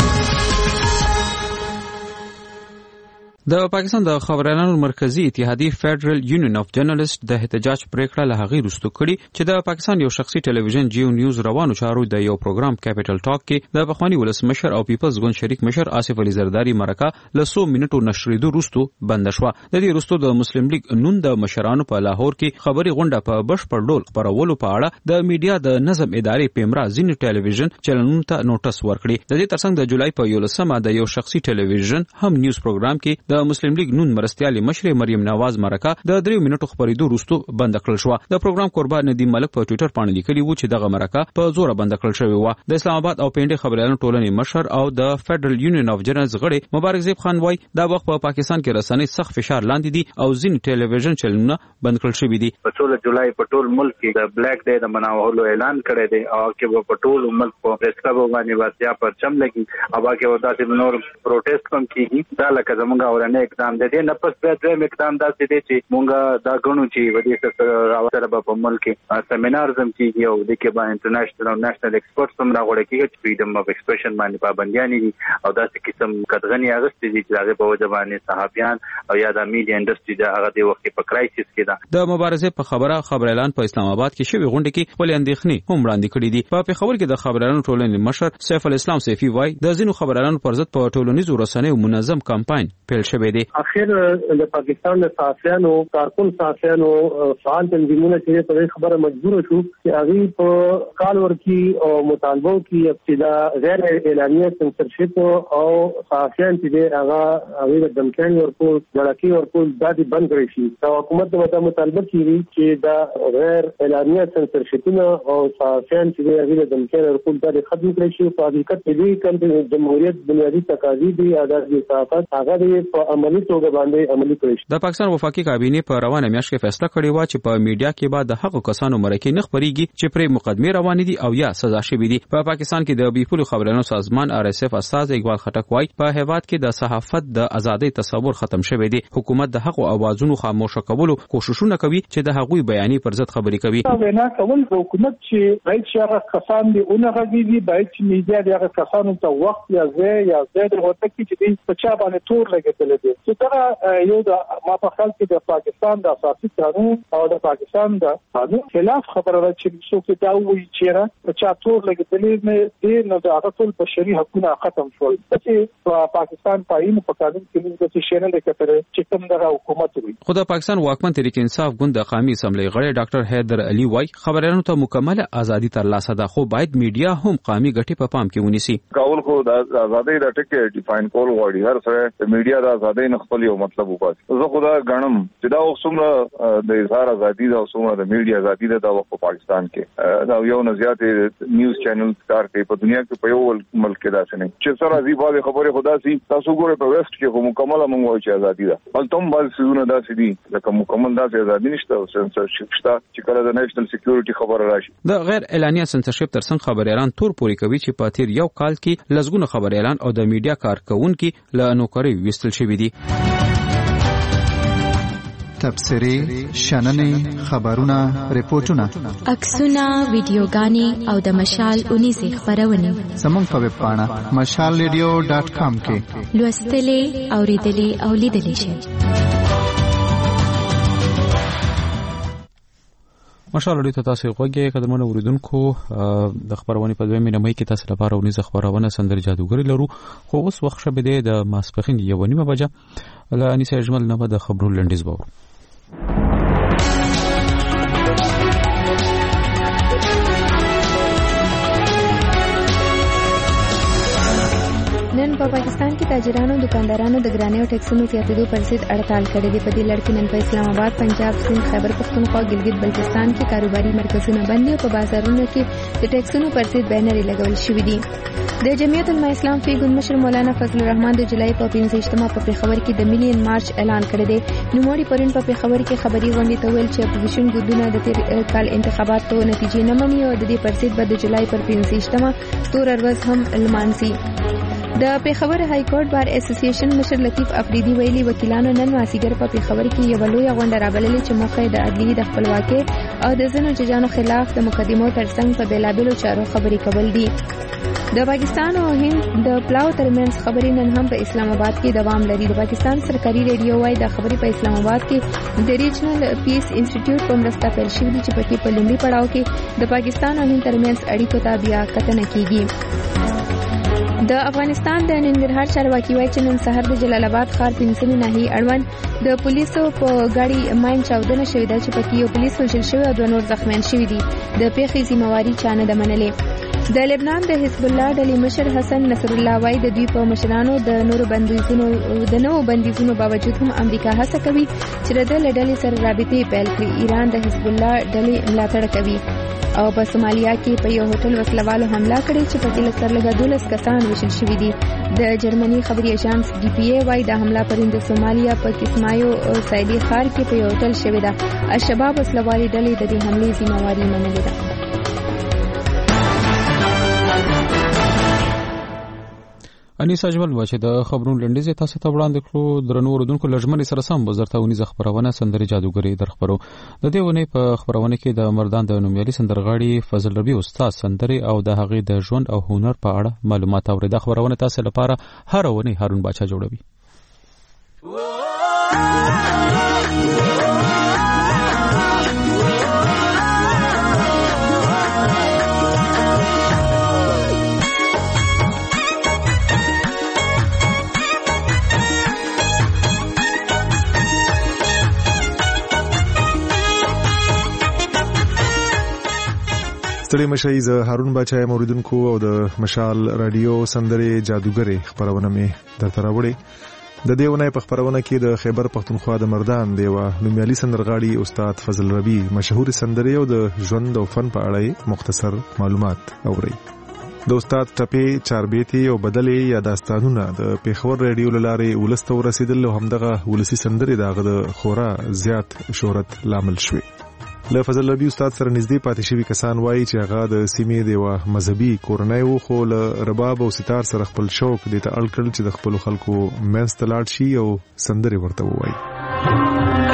د پاکستان د خبريالانو مرکزی اتحادیه فدرال یونین اف جرنالست د احتجاج پریکړه له هغې وروسته کړې چې د پاکستان یو شخصي ټلویزیون جیو نیوز روانو چارو د یو پروګرام کیپټل ټاک کې د پخوانی ولسمشر او پیپلز ګوند شریک مشر آصف علي زرداری مرکه له 100 منټو نشریدو وروسته بند شو. د دې وروسته د مسلم لیگ نون د مشرانو په لاهور کې خبري غونډه په بشپړ ډول خبرولو په اړه د میډیا د نظم ادارې پیمرا ځینې ټلویزیون چینلونو ته نوټس ورکړي. د دې ترڅنګ د جولای په 11مه د یو شخصي ټلویزیون هم نیوز پروګرام کې د مسلم لیگ نون مرستيالي مشر مریم نواز مرکه د 3 منټو خبرېدو وروسته بند کړل شو. د پروګرام قربان ندیم ملک په ټوئیټر باندې لیکلی و چې دغه مرکه په زور بند کړل شوی و. د اسلام آباد او پنډي خبريالانو ټولنې مشر او د فدرال یونین اف جرنالست غړي مبارک زیب خان وای دا وخت په پاکستان کې رسنۍ سخت فشار لاندې دي او ځین ټلویزیون چینلونه بند کړل شوی دي. په ټول جولای په ټول ملک کې د بلیک ډے د مناولو اعلان کړی دی او کې په ټول ملک په پریس کلب باندې واسطه پرچم لګي او کې وداسې نور پروټیسټ کوم کیږي. دا لکه زمونږ اورنه اقدام دی نه پس د اقدام داسې دی چې مونږ دا غنو چې ودې سره راوړل په ملک سیمینار زم کیږي او د کې با انټرنیشنل او نېشنل ایکسپرټس هم راغړي کیږي چې فریډم اف ایکسپریشن باندې پابندیاں دي او داسې قسم کډغنی اغستې دي چې هغه په وجه باندې صحافیان او یا د میډیا انډستری د هغه د وخت په کرایسس کې ده. د مبارزه په خبر اعلان په اسلام آباد کې شوی غونډه کې خپل اندېښنې هم وړاندې کړې دي. په پیښور کې د خبريالانو ټولنې مشر سیف الاسلام سیفي وای د ځینو خبريالانو پر ضد په ټولنیزو رسنیو منظم کمپاین پیل شوی دی. اخر د پاکستان د صحافیانو کارکون صحافیانو فعال تنظیمونه چې په خبره مجبور شو چې هغه په کال ورکی او مطالبه کې ابتدا غیر اعلانیه سنسرشپ او صحافیان چې هغه د دمکان ورکول دلکی ورکول د بند کړی شي. حکومت د مطالبه کوي چې دا غیر اعلانیه سنسرشپونه او صحافیان چې هغه د دمکان ورکول د ختم کړی شي. په حقیقت کې کوم جمهوریت بنیادی تقاضی دي آزادي صحافت هغه په عملی توګه باندې عملی کړی شي. د پاکستان وفاقي کابینه په روانه میاشت کې فیصله کړې و چې په میډیا کې بعد د هغو کسانو مرکه نه خبريږي چې پر مقدمه روان دي او یا سزا شوي دي. په پاکستان کې د بیپولي خبريالانو سازمان آر اس اف استاد اقبال خټک وای په هیواد کې د صحافت د ازادۍ تصور ختم شوی دی. حکومت د هغو اوازونو خاموش کولو کوششونه کوي چې د هغوی بیانې پر ضد خبري کوي. وینا کول د حکومت چې باید شغه کسان دی اونغه غږیږي باید چې میډیا دغه کسانو ته وخت یا ځای ورته کې چې په چا باندې تور لګیدل دي. چې دا یو د ما په خیال کې د پاکستان د اساسي قانون او د پاکستان د قانون خلاف خبره ده چې څوک دا وایي چې په چا تور لګیدل دي نو د هغه ټول بشري حقوقونه ختم شول. چې په پاکستان پاین په قانون کې د شینل کتره چې کوم دغه حکومت وي. خو د پاکستان واکمن تحریک انصاف ګوند د قومي اسمبلی غړي ډاکټر حیدر علي وای خبريالانو ته مکمل ازادي ترلاسه ده خو باید میډیا هم قومي ګټې په پام کې ونیسي. کول خو د ازادۍ د ټکي ډیفاین کول غواړي. هر څه د میډیا د ازادۍ نه خپل یو مطلب وباسي. زه خدا غنم چې دا څومره د اظهار ازادي دا څومره د میډیا ازادي دا په پاکستان کې دا یو نه زیات نیوز چینل کار کوي په دنیا کې په یو ملک کې دا څه نه چې سره ازي باندې خبره خدا سي تاسو ګوره په ویسټ کې کوم مکمل موږ چې ازادي ده بل تم بل سونه دا سي دي لکه مکمل دا ازادي نشته او سنسرشپ شته چې کله د نېشنل سکیورټي خبره راشي. د غیر اعلاني سنسرشپ ترڅنګ خبريالان تور پوري کوي چې په تیر یو کال کې لزګونه خبريالان او د میډیا کارکونکو له نوکری وستل شوی دي. تبصرې، شننې، خبرونه، ریپورتونه، عکسونه، ویډیوګانې او د مشال اونیزه خبرونه زموږ په ویب پاڼه mashalradio.com کې لوستلې، اوریدلې او لیدلې شئ. مشال راډیو ته تاسو غوږی قدرمن اوریدونکو د خبرونه په 2 مې کې تاسو لپاره اونیزه خبرونه سندر جادوګری لرو خو اوس وخت شبه د ماسپخین 1:30 بجې له انیس اجمل نه د خبرو لنډیز باور. نن په پاکستان کې تاجرانو دکاندارانو د ګرانۍ او ټیکسونو زیاتېدو پر ضد هړتال کړې ده. په دې لړ کې نن په اسلام آباد، پنجاب، سند، خیبر پختونخوا، ګلګت بلتستان کې کاروباري مرکزونه بند دي او په بازارونو کې د ټیکسونو پر ضد بینرې لګول شوې دي. د جمعیت علماء اسلام فی ګوند مشر مولانا فضل الرحمن د جولای په 15 په پیښور کې د ملین مارچ اعلان کړی دی. نوموړي پرون په پیښور کې خبري غونډې ته ویل چې اپوزیشن ګوندونه د تیر کال انتخاباتو نتیجې نه مني او د دې پر ضد به د جولای پر 15 ستور ورځ هم لمانځي. د پیښور های کورټ بار اسوسییشن مشر لطیف افریدي ویلي وکیلانو نن مازیګر په پیښور کې یو لوی غونډه رابللې چې موخه د عدلیې د خپلواکۍ او د ځینو ججانو خلاف د مقدمو ترڅنګ په بیلابلو چارو خبرې کول دي. د پاکستان او هند د پلاو ترمنځ خبرې نن هم په اسلام آباد کې دوام لري. د پاکستان سرکاري ریډیو وايي د خبرې په اسلام آباد کې د ریجنل پیس انسټیټیوټ په مرسته پیل شوې دي چې په کې په لومړي پړاو کې د پاکستان او هند ترمنځ اړیکو ته بیا کتنه کیږي. د افغانستان د ننګرهار چارواکي وايي چې نن سحر د جلال آباد ښار 15 ناحیې اړوند د پولیسو په ګاډي ماین چاودنه شوې ده چې پکې یو پولیس وژل شوی او 2 نور زخمیان شوي دي. د پیښې ذمہواری چا نه ده منلې. د لبنان د حزب الله ډلې مشر حسن نصر الله وايي د دوی په مشرانو د نوو بندیزونو باوجود هم امریکا هڅه کوي چې د ډلې سره رابطې پیل کړي. ایران د حزب الله ډلې ملاتړ کوي او په سومالیا کې په یو هوټل وسلوالو حمله کړې چې پکې لږ 12 کسان وژل شوي دي. د جرمني خبري اژانس ډي پی ای وايي د حمله پرون د سومالیا په کسمایو سایدي ښار کې په یو هوټل شوې ده. الشباب وسلوالي ډلې د دې حملې ذمہواری منلې ده. انیس اجمل واچ د خبرونو لنډیز تاسو ته وړاندې کړو. درنو اوریدونکو لږمنې سره سم وزارت اونیزه خبرونه سندري جادوګری در خبرو. د دې ونې په خبرونه کې د مردان د نومیالي سندرغاړي فضل ربی استاد سندري او د هغې د ژوند او هنر په اړه معلومات اورید. خبرونه تاسو لپاره هر ونې هارون باچا جوړوي. ستړي مشي ز هارون باچا موریدونکو او د مشال رادیو سندري جادوګری خبرونه می درته راوړي. د دیونه په خبرونه کې د خیبر پختونخوا د مردان دیوه نومیالي سندرغاړي استاد فضل ربی مشهور سندري او د ژوند او فن په اړه مختصر معلومات اوري. د استاد ټپې چاربېتي او بدلې یا داستانونه د پیښور رادیو لارې ولسته ورسېدل او همدغه ولسی سندري دغه د خورا زیات شهرت لامل شوي. له فضل ربی استاد سره نږدې پاتې شوي کسان وایي چې هغه د سیمې د مذهبي کورنۍ وو خو له رباب او ستار سره خپل شوق د ته اړ کړل چې د خپل خلکو منځ ته لاړ شي او سندري ورته ووایي.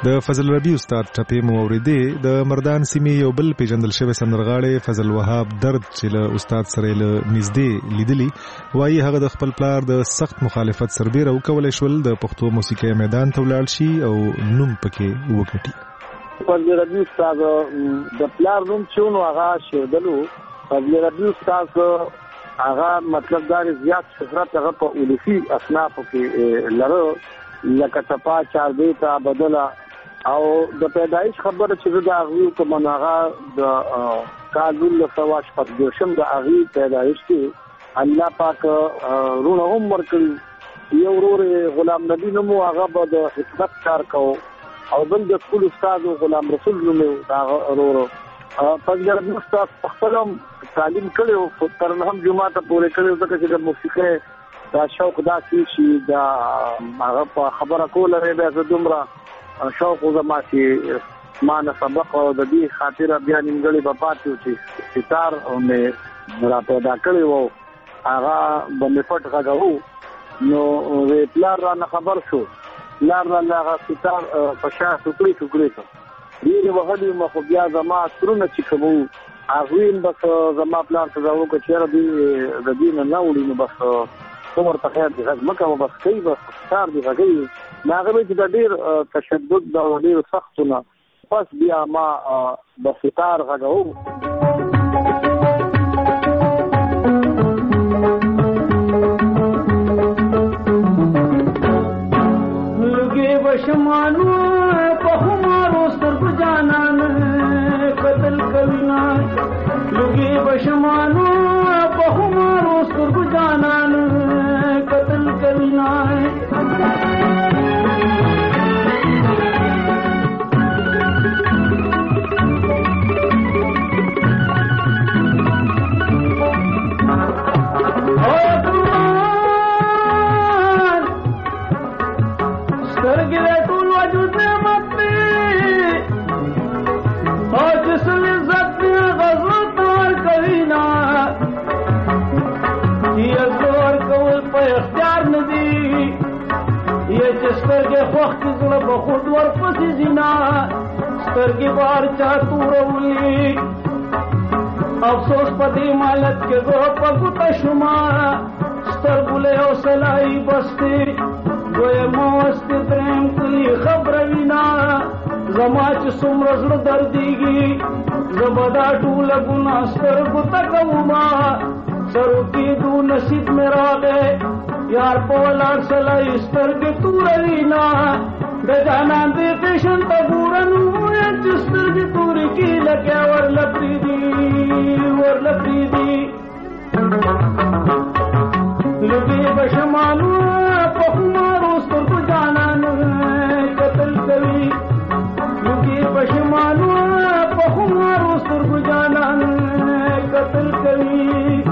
د فضل ربی استاد ټپې مو اورېدې. د مردان سیمې یو بل پیژندل شوی سندرغاړی فضل وهاب درد چې له استاد سره له نږدې لیدلی وایي هغه د خپل پلار د سخت مخالفت سربیره وکولی شول د پښتو موسیقۍ میدان ته ولاړ شي او نوم پکې وګټي. فضل ربی استاد د پلار نوم چې نو هغه شهدلو. فضل ربی استاد هغه مطلب دا زیات شهرت هغه په اولفي اصنافو کې لره لکه ټپا چاربیتا بدله او د پیدایش خبره چې دا غوي کوم هغه د کالول سواش په دوشم د اغي پیدایش کې الله پاک رونه هم ورکړي. یو ورور غلام نبی نومو هغه به د خدمت کار کو او بل د خپل استاد غلام رسول نومو دا ورور فضل ربی استاد خپل تعلیم کړو تر هم جمعه ته پورې کړو ځکه چې د موسیقۍ دا شوق دا شي دا هغه په خبره کوله به زه دومره شوق زما چې ما نه سبق او د دې خاطر بیا نیمګړی په پاتې چې ستار او مې را پیدا کړی وو هغه باندې پټ غاغو نو پلار را نه خبر شو. پلار را هغه ستار په شاه ټوکړي دې وغړي مخ بیا زما ترونه چې کوم هغه بس زما پلان ته ځو چې را دې د دین نه وړي نو بس څومره ته خیر دي مکه بس کوي بس کار دی غږی ناغه چې د ډیر تشدد د ډیر سختونه پس بیا ما بس ستار غږو. لګي بشمانو په همارو سترګو جانان قتل کوینا لګي بشمانو په همارو سترګو جانان قتل کوینا سترګې خوښ زړه په خود ورپسې زینا سترګې بار چا تورولي افسوس په دې مالت کې زه په ګوته شوما سترګولې او سلای بستې دویم واستې دریم کلی خبره وینا زما چې څومره زړه دردېږي زه به دا ټوله ګناه سترګو ته کوما سرو کېدو نصیب مې راغی یار په ولاړ سلای سترګې توروینا د جانان دې پیشن ته ګورن وایي چې سترګې تورې کې لکه ورلپري دي لګي بشمانو په همارو سترګو جانان قتل کوي لګي بشمانو په همارو سترګو جانان قتل کوي.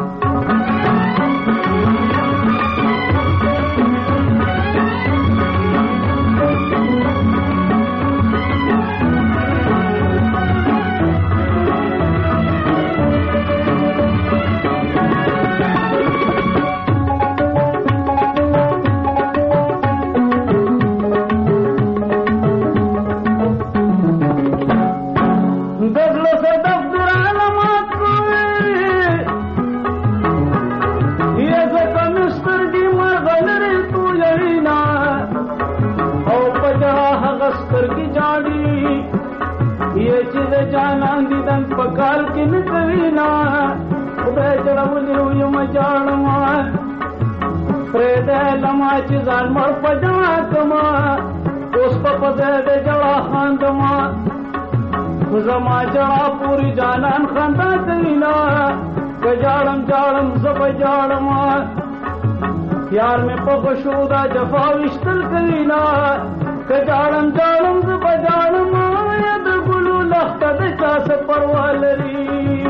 جانان دیدن پکال کې نکوینا خدای جوړولې یو مجالما پرې دې لما چې ځان مر پجا کما اوس په پدې دې جلا خاندما زما جلا پوری جانان خندا کینا کجالم زب جالما یار مې په شودا جفا وشتل کینا کجالم زب جالما لخت د چاس پروالري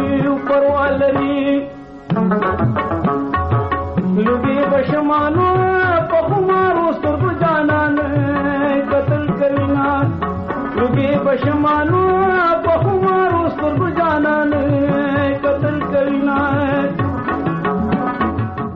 لګي بشمانو په همارو سترګو جانان قتل کوینا لګي بشمانو په همارو سترګو جانان قتل کوینا.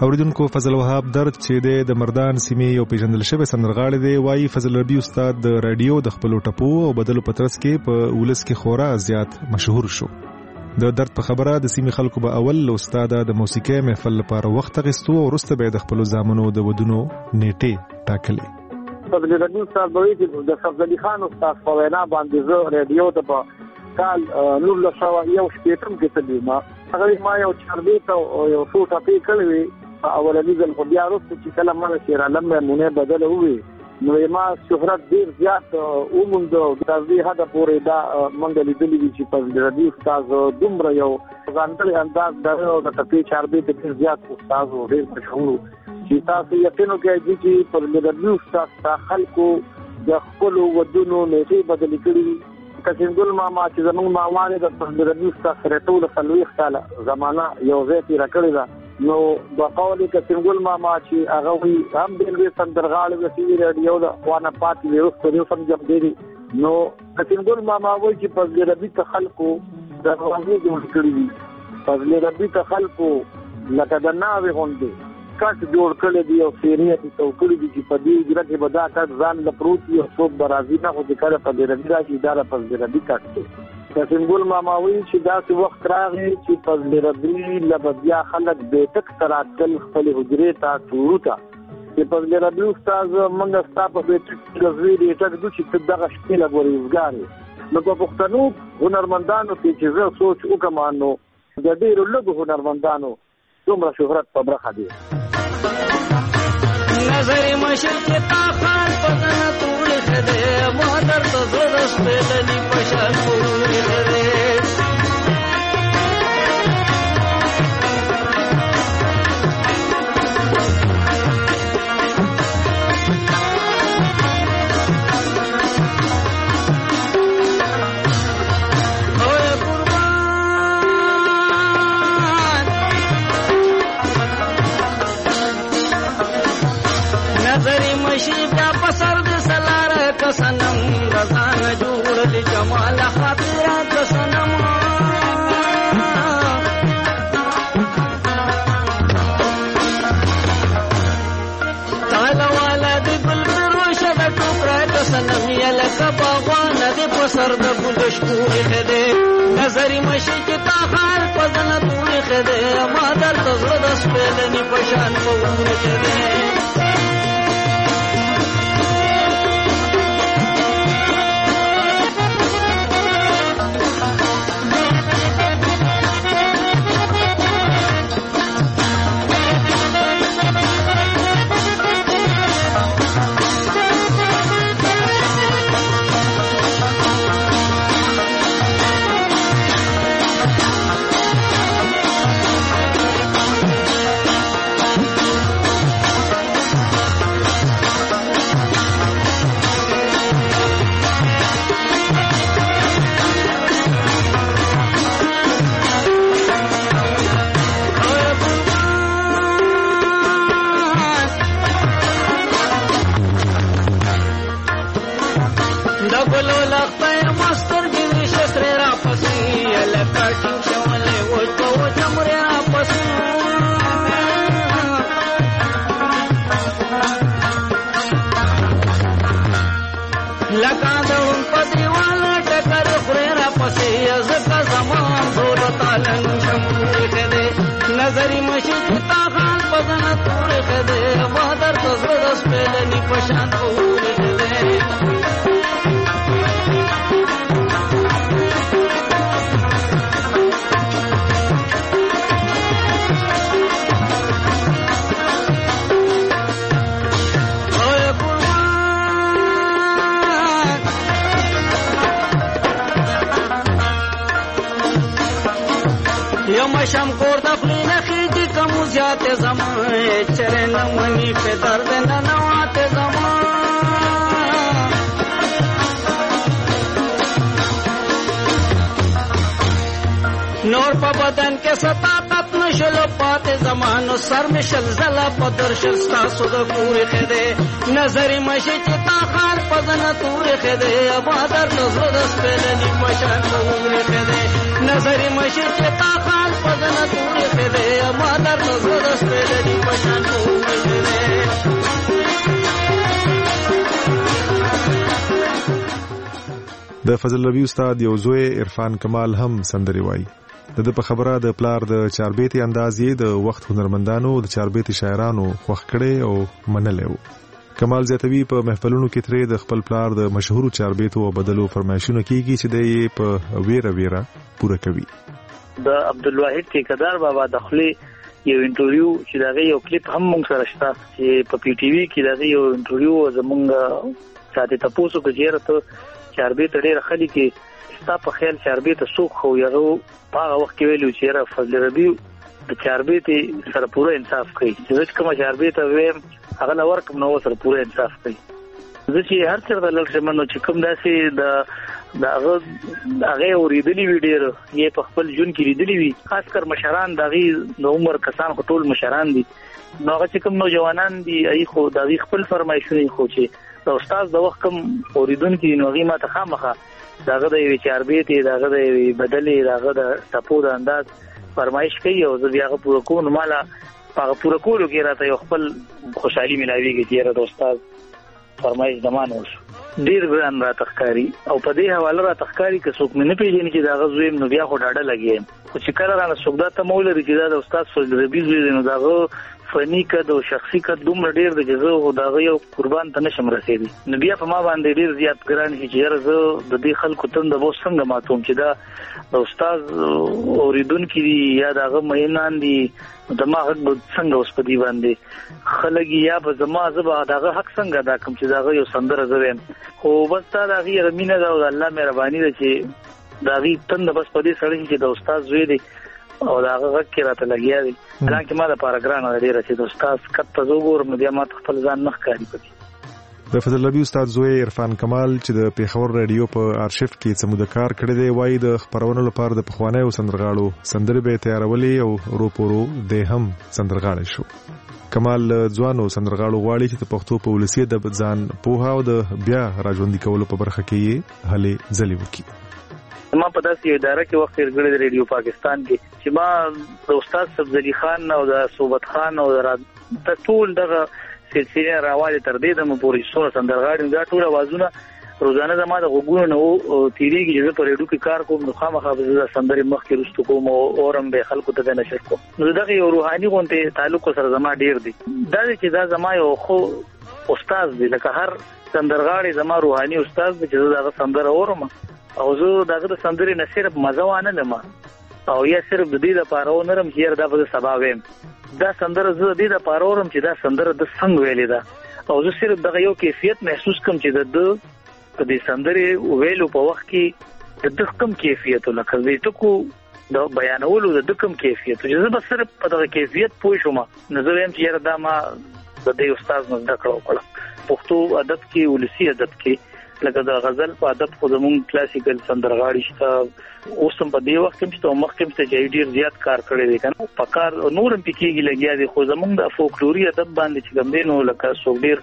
اوریدونکو فضل وهاب درد چې د مردان سیمې یو پیژندل شوی سندرغاړی دی وایي فضل ربی استاد د رادیو د خپل ټپو او بدلو پترس کې په ولس کې خورا زیات مشهور شو. د درد په خبره د سیمې خلکو به اول استاد د موسیقي محفل لپاره وخت غوښتو او وروسته به د خپل زامنو د ودونو نیټه ټاکلې. فضل ربی استاد به د صفد علي خان استاد په وینا باندې زه رادیو ته کال نور له شوا یو شپېتم کې تللی ما یو چربیت او یو څو ټاپې کړې اولنی ځل خو بیا وروسته چې کله ما شیر عالم مونه بدل وې نو ما شهرت ډیر زیات وموند د دې هدا پورې دا منګ لیدلې چې په رادیو استاد دومره یو ځانګړی انداز درو د ټپې چاربې ډیر زیات استاد او ډیر مشهور چې تاسو یقینو کې چې په رادیو استاد خلکو د خپل ودونو نیټه بدل کړي کچنګل ماما چې زموږ مامانه د رادیو استاد سره ټول خلوي خاله زمانہ یو ځای تیر کړی دا نو د قولي کڅنګل ماما چې هغه وي هم د سندرغاړي د سی رادیو د خوانه پاتې یو ستوري سم جام دی نو کڅنګل ماما وایي چې په ربي ته خلکو د رواني جوړ کړی دي په ربي ته خلکو لکه د ناوې غونډې کټ جوړ کړی دی او سیریه دي توکړي دي چې په دې ګره کې بدا کټ ځان له پروتي او څوک برازي نه خو د کړه په ربي راشي اداره په ربي کټ کڅنګل ماماوي چې داسې وخت راغی چې په ربي لبدیا خلک به تک تراتل خپل حجرې ته ټوروتا چې په ربي استاد موږ ستاسو په تک لزوی دې ټک د چې دغه شکل غوړیږي نو په پښتنو هنرمندانو کې چې زه سوچ وکمانو د ډیرو لږو هنرمندانو څومره شهرت په برخه دي نظر مشرق تا خان پدن توڑ خدے مادر تو زرس پیدنی پشان پوری خدے سنم رضان جوړ د جمال خاطرات سنم تعالی والا د بل فروش د ټوکرا د سنم یل کباغوان د پسر د ګلشکور خده نظر مشي کې تا حال پزنه ټول خده ما در تزړه د سپېلنی پشان پور خده نظری مشید تا خان پزن توڑ خدے مادر تو زرس پیلنی پشان پور خدے شم کور د خپل خېټه کوم زیات زمانه چرن منی په درد نه نوات زمان نور په بدن کې ستا تپ شل پات زمانو سر مشل زلا پدر شستا سود پوری خده نظر مشی چتا خال پزن توری خده ابادر نظر دس پلنی مشان پوری خده نظر مشی چتا خال پزن توری خده ابادر نظر دس پلنی مشان پوری خده. د فضل ربی استاد یو زوی عرفان کمال هم سندري وایي. د په خبره د پلار د چاربېتي انداز یې د وخت هنرمندانو د چاربېتي شاعرانو خوښ کړي او منلی و. کمال زیاتوي په محفلونو کې ترې د خپل پلار د مشهورو چاربېتو او بدلو فرمایشونه کیږي چې د یې په ویره پوره کوي. د عبدالواحد ټیکدار بابا دخلي یو انټرویو چې دغه یو کلیپ هم موږ سره شته چې په پی ټی وی کې دغه یو انټرویو زمونږ ساتي تاسو کې چیرته چاربېت ډېر خلک کې ستا په خیال چاربېت سوق خو یو هغه وخت کې ویلو چې را فضل ربی د چاربېت سره پوره انصاف کوي چې کوم چاربېت ویم هغه لور کوم نو سره پوره انصاف کوي. زه چې هر څه د لړشمنو چې کوم داسې د هغه اوریدلی ویډیو یې په خپل جون کې لیدلی وي خاص کر مشران دغه د عمر کسان ټول مشران دي نو هغه چې کوم نوجوانان دي ای خو دغه خپل فرمایشونه خو چې د استاد د وخت کوم اوریدونکو نو هغه ما ته خامخه داغه د چاربېت داغه د بدلې داغه د سپو د انداز فرمایش کوي او زه بیا پوره کوم مالا هغه پوره کولو کې راته یو خپل خوشحالي ملاويږي چې را د استاد فرمایش دمانه وشو ډیر ګران را تخکاری او په دې حواله را تخکاری که څوک نه پیژني چې داغه زویم نو بیا خو ډاډه لګي خو چې کله را سوګدا ته مول لري چې دا د استاد فضل ربی زوی نو داغه فنی کد او شخصي کد دومره ډیر د جزو او داغه یو قربان ته نشم رسیدي نو بیا په ما باندې ډیر زیات ګران شي چې زه د دې خلکو تند به څنګه ماتوم چې دا د استاد اوریدونکو یا داغه مینان دي دماغ څنګه اوس په دی باندې خلګي یا په زما زبا داغه حق څنګه دا کوم چې داغه یو سندره زویم خو بس دا دغه رمینه دا الله مهرباني ده چې داغه تند بس په دې سره چې د استاد زوی دی او داغه غږ راته لګیا دی حالانکه ما د پاراګرام لري چې د استاد کته زوګور مې ما خپل ځان نه ښکاري پدې. د فضل ربی استاد زوی عرفان کمال چې د پیښور رادیو په آرشیف کې څه کار کړی دی وایي د خبرونو لپاره د پخوانیو سندرغاړو سندرې به تیارولې او روپورو د هم سندرغاړي شو. کمال ځوانو سندرغاړو غواړي چې د پښتو په ولسی د ځان پوها او د بیا راژوندي کولو په برخه کې هلې ځلې وکړي. ما په داسې اداره کې وخت تیر کړی د ریډیو پاکستان کې چې ما د استاد سبزلی خان او د صوبت خان او د ټول دغه سلسله راواله تر دې د مپورې سور سندرغاړي دا ټول आवाजونه روزانه زما د غوګونو نو تیریږي چې په ریډیو کې کار کوم نو خامخا به د سندري مخ کې رستو کوم او اورم به خلکو ته نشر کوم نو دغه یو روحاني غونته تعلق سره زما ډیر دي دا چې دا زما یو خو استاد دی لکه هر سندرغاړي زما روحاني استاد دی چې دا سندره اورم او زه دغه سندري نه صرف مزه وانه لمه او یا صرف د دې لپاره ونرم چې دا به سبا ویم دا سندره زه د دې لپاره اورم چې دا سندره د څنګه ویلې ده او زه صرف دغه یو کیفیت محسوس کوم چې د دې سندري ویلو په وخت کې د کم کیفیت لکه دې ټکو د بیانولو د کم کیفیت چې زه به صرف په دغه کیفیت پوه شوم نو زه هم چې دا ما د دې استاد نه زده کړم پښتو ادب کې ولسی ادب کې لکه د غزل په ادب خو زموږ کلاسیکل سندرغاړي شته اوس هم په دې وخت کې چې مخکې ته ډیر زیات کار کړی دی کنه په کار نورم پکېږي لګیا دي خو زموږ د فولکلوري ادب باندې چې کوم دینو لکه څو ډیر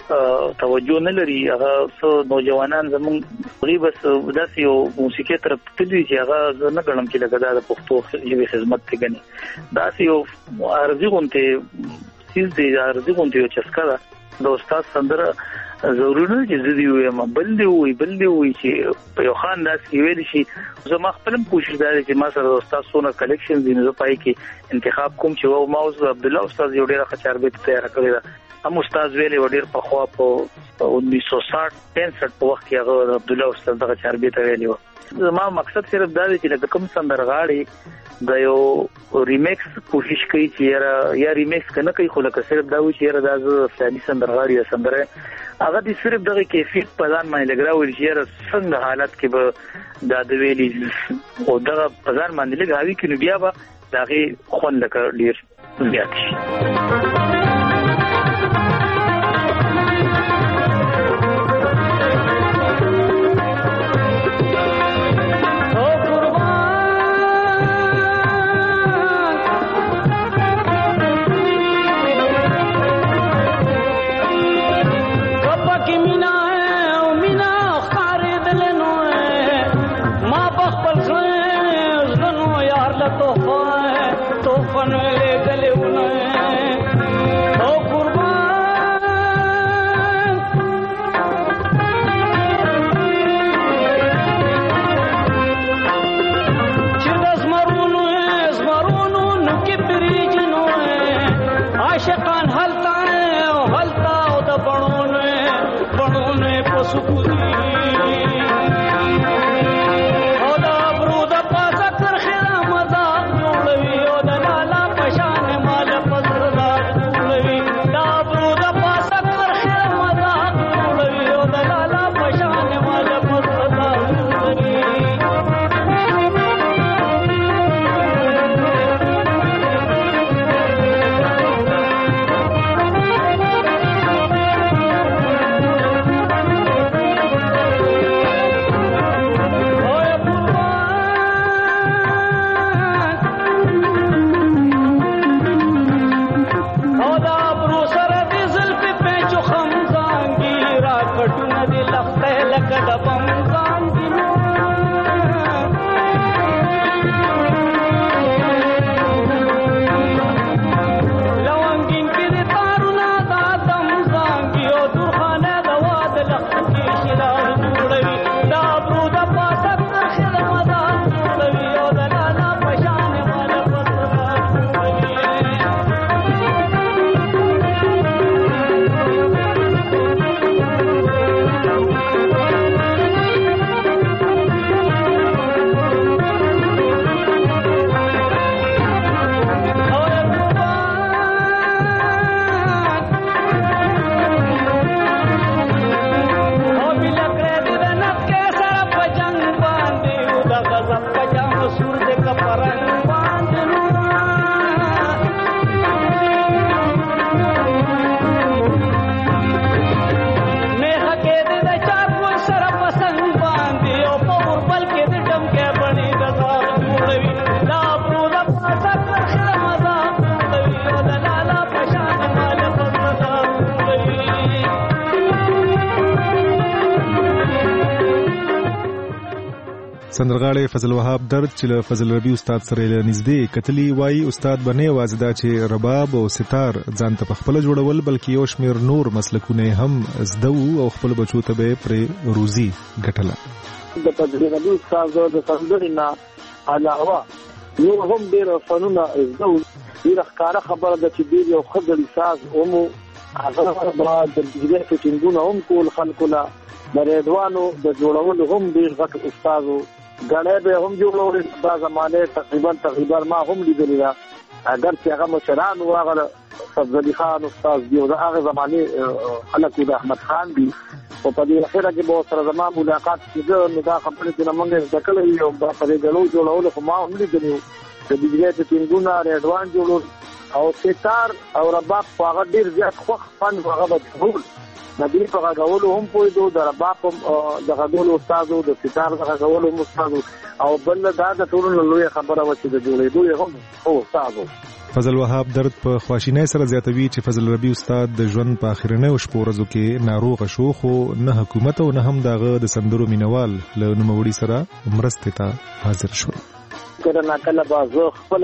توجه نه لري هغه څو نوجوانان زموږ غریبس داسې یو موسیقي طرف تللی چې هغه نه غواړم چې لکه دا د پښتو ژبې خدمت کوي داسې یو ارزي غونته سیس دی ارزي غونته یو چسکا د استاد سندره ضروري نه چې زدي وي بل دی چې په یو خان داس کې ویل شي زما خپل کوشش دا چې ما سره استاد سونه کلیکشن دي نو پای کې انتخاب کوم چې و موضوع عبد الله استاد یو ډیر ښه چاربېت تیار کړی دا هم استاد ویلې وړ په خوا په 1960 په وخت کې هغه عبد الله استاد دغه چاربېت ویلې و زما مقصد صرف دا دی چې لکه کوم سندرغاړي دا یو ریمیکس کوشش کوي چې یا ریمیکس کنه کوي خو لکه صرف دا و چې دا فلاني سندرغاړي یا سندره هغه دې صرف دغه کیفیت په ځان باندې لګراوي چې څنګه حالت کې به دا د ویلي او دغه په ځان باندې لګاوي کې نو بیا به دغه خون لکه ډیر زیات شي. توفن لګلونه او قربان چې د زمرونو نو کې بریجنو عاشقان هلتا او د بڼونه په سکوت سندرغاړی فضل وهاب درد چې له فضل ربی استاد سره نږدې کتلی وای استاد بنه وازدا چې رباب او ستار ځان ته خپل جوړول بلکې یو شمیر نور مسلکونه هم زده او خپل بچو ته به پر روزي ګټله د فضل ربی استاد د سندرنا علاوه یو هم ډیر فنونه زده ډیر ښکاره خبره ده چې ډیر یو خدای ساز اومو هغه بعد د دې په ټینګونو هم کول خلکو لا د ریډوانو د جوړولو هم ډیر غټ استادو غړې به هم جوړول دا زمانه تقریبا ما هم لیدلی دا اگر چې هغه مشران او هغه فضل خان استاد دی او هغه زمانه خلکو د احمد خان دی او په دې اخره کې به سره زمما ملاقات کېده نو دا خبره چې موږ ځکه یو په دې جوړول خو ما هم لیدلی د دې چې ټینګونه ریډوان جوړول او ستار او رباب هغه ډیر زیات خوښ فن هغه بدول نبی په غاولو هم پویدو د رباب د غاولو استادو د ستار د غاولو استادو او بل دا د ټولو لوی خبره و چې د جوړېدو هم هو استادو فضل وهاب درد په خواشینۍ سره زیاتوي چې فضل ربی استاد د ژوند په اخرنۍ شپو ورځو کې ناروغ شو خو نه حکومت او نه هم دغه د سندرو مینوال له نوموړي سره مرستې ته حاضر شو کله ناکله بازو خپل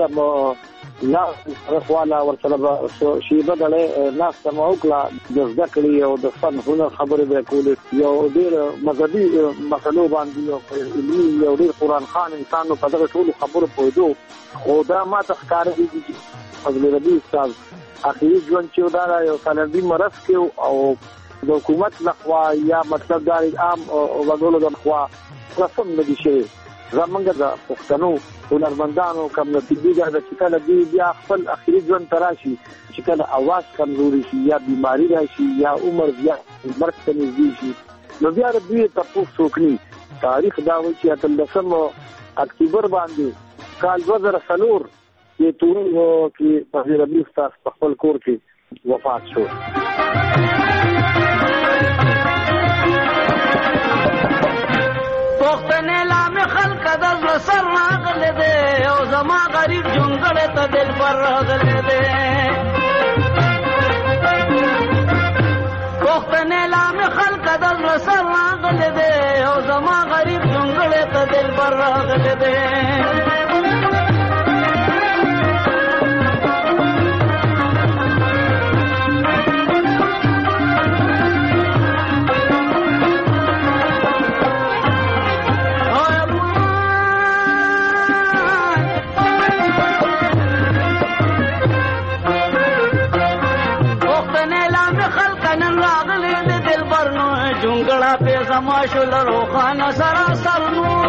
لا رخواله ورسره شیبه دله ناس سموکلا د ذکرې او د فن هنر خبرې به کولې یو ډیر مذهبي مسلو باندې یو علمي یو ډیر قران خان انسان په دغه ټول خبرو پوهیدو خو دا ما تخکار دي چې فضل ربی استاد اخیری ژوند چې دا یو سندي مرض کې او د حکومت لخوا یا مطلب دا عام وګړو د لخوا رسم نه شي زمونږ د پښتنو هنرمندانو کوم نتیجه ده چې کله دی بیا خپل اخیری ژوند تراشي چې کله اواز کمزوري شي یا بیماری راشي یا عمر بیا مرګ ته نږدې شي نو بیا د دې تاسو څوکني تاریخ دا وایي چې 18 اکتوبر باندې کال 2004 کې تورو کې فضل ربی استاد په خپل کور کې وفات شو پختنه لام خلق د سر راغله ده او زما غریب جونګړه ته دل پر راغله ده پختنه لام خلق د سر راغله ده او زما غریب جونګړه ته دل پر راغله ده شل روخانه سراسر نور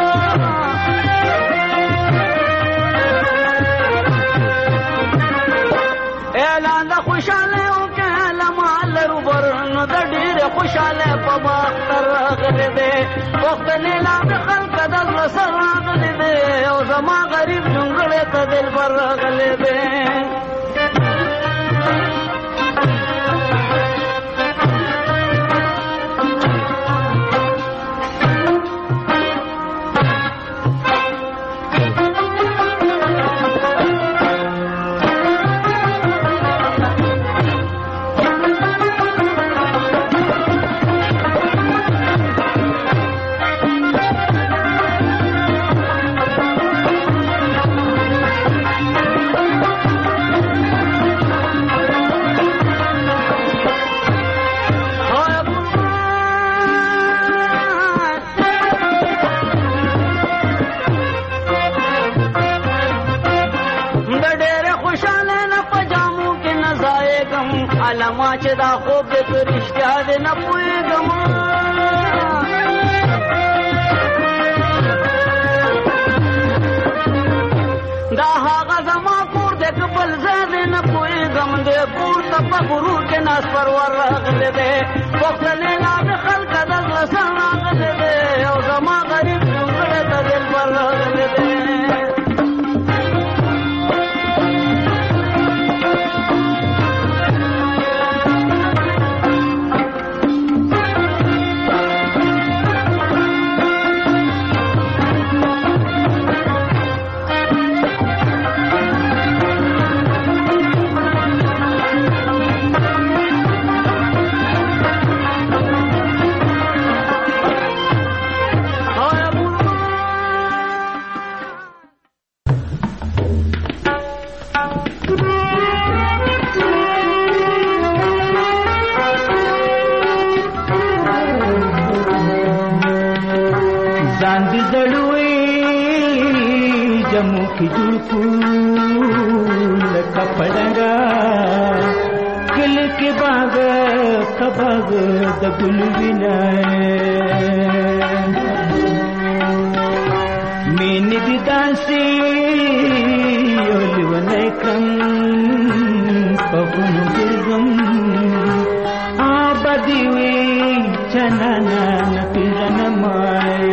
اعلان د خوشاله او کلام لربر نو د ډیر خوشاله په باختر غلې ده وخت نه لا خلق د سر غلې ده او زما غریب جنگړې ته دل پر غلې ده علما چې دا خوب دې رښتیا دې نه پوهېږم دا هغه زما کور دې که بل ځای دې نه پوهېږم دې پورته په غرور کې ناز پرور راغلی دی پښتنې لابې خلکه د زړه سر راغلی دی او زما غریب جونګړې ته دلبر راغلی دی की जुड़कू कपड़गा किल के बाग कबाग दगुल मीन दिदासी ओलवनकम पवन दुर्गम आबदिवे चनना नपिरन माय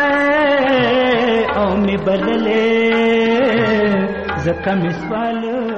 बदले जख्म इस वाल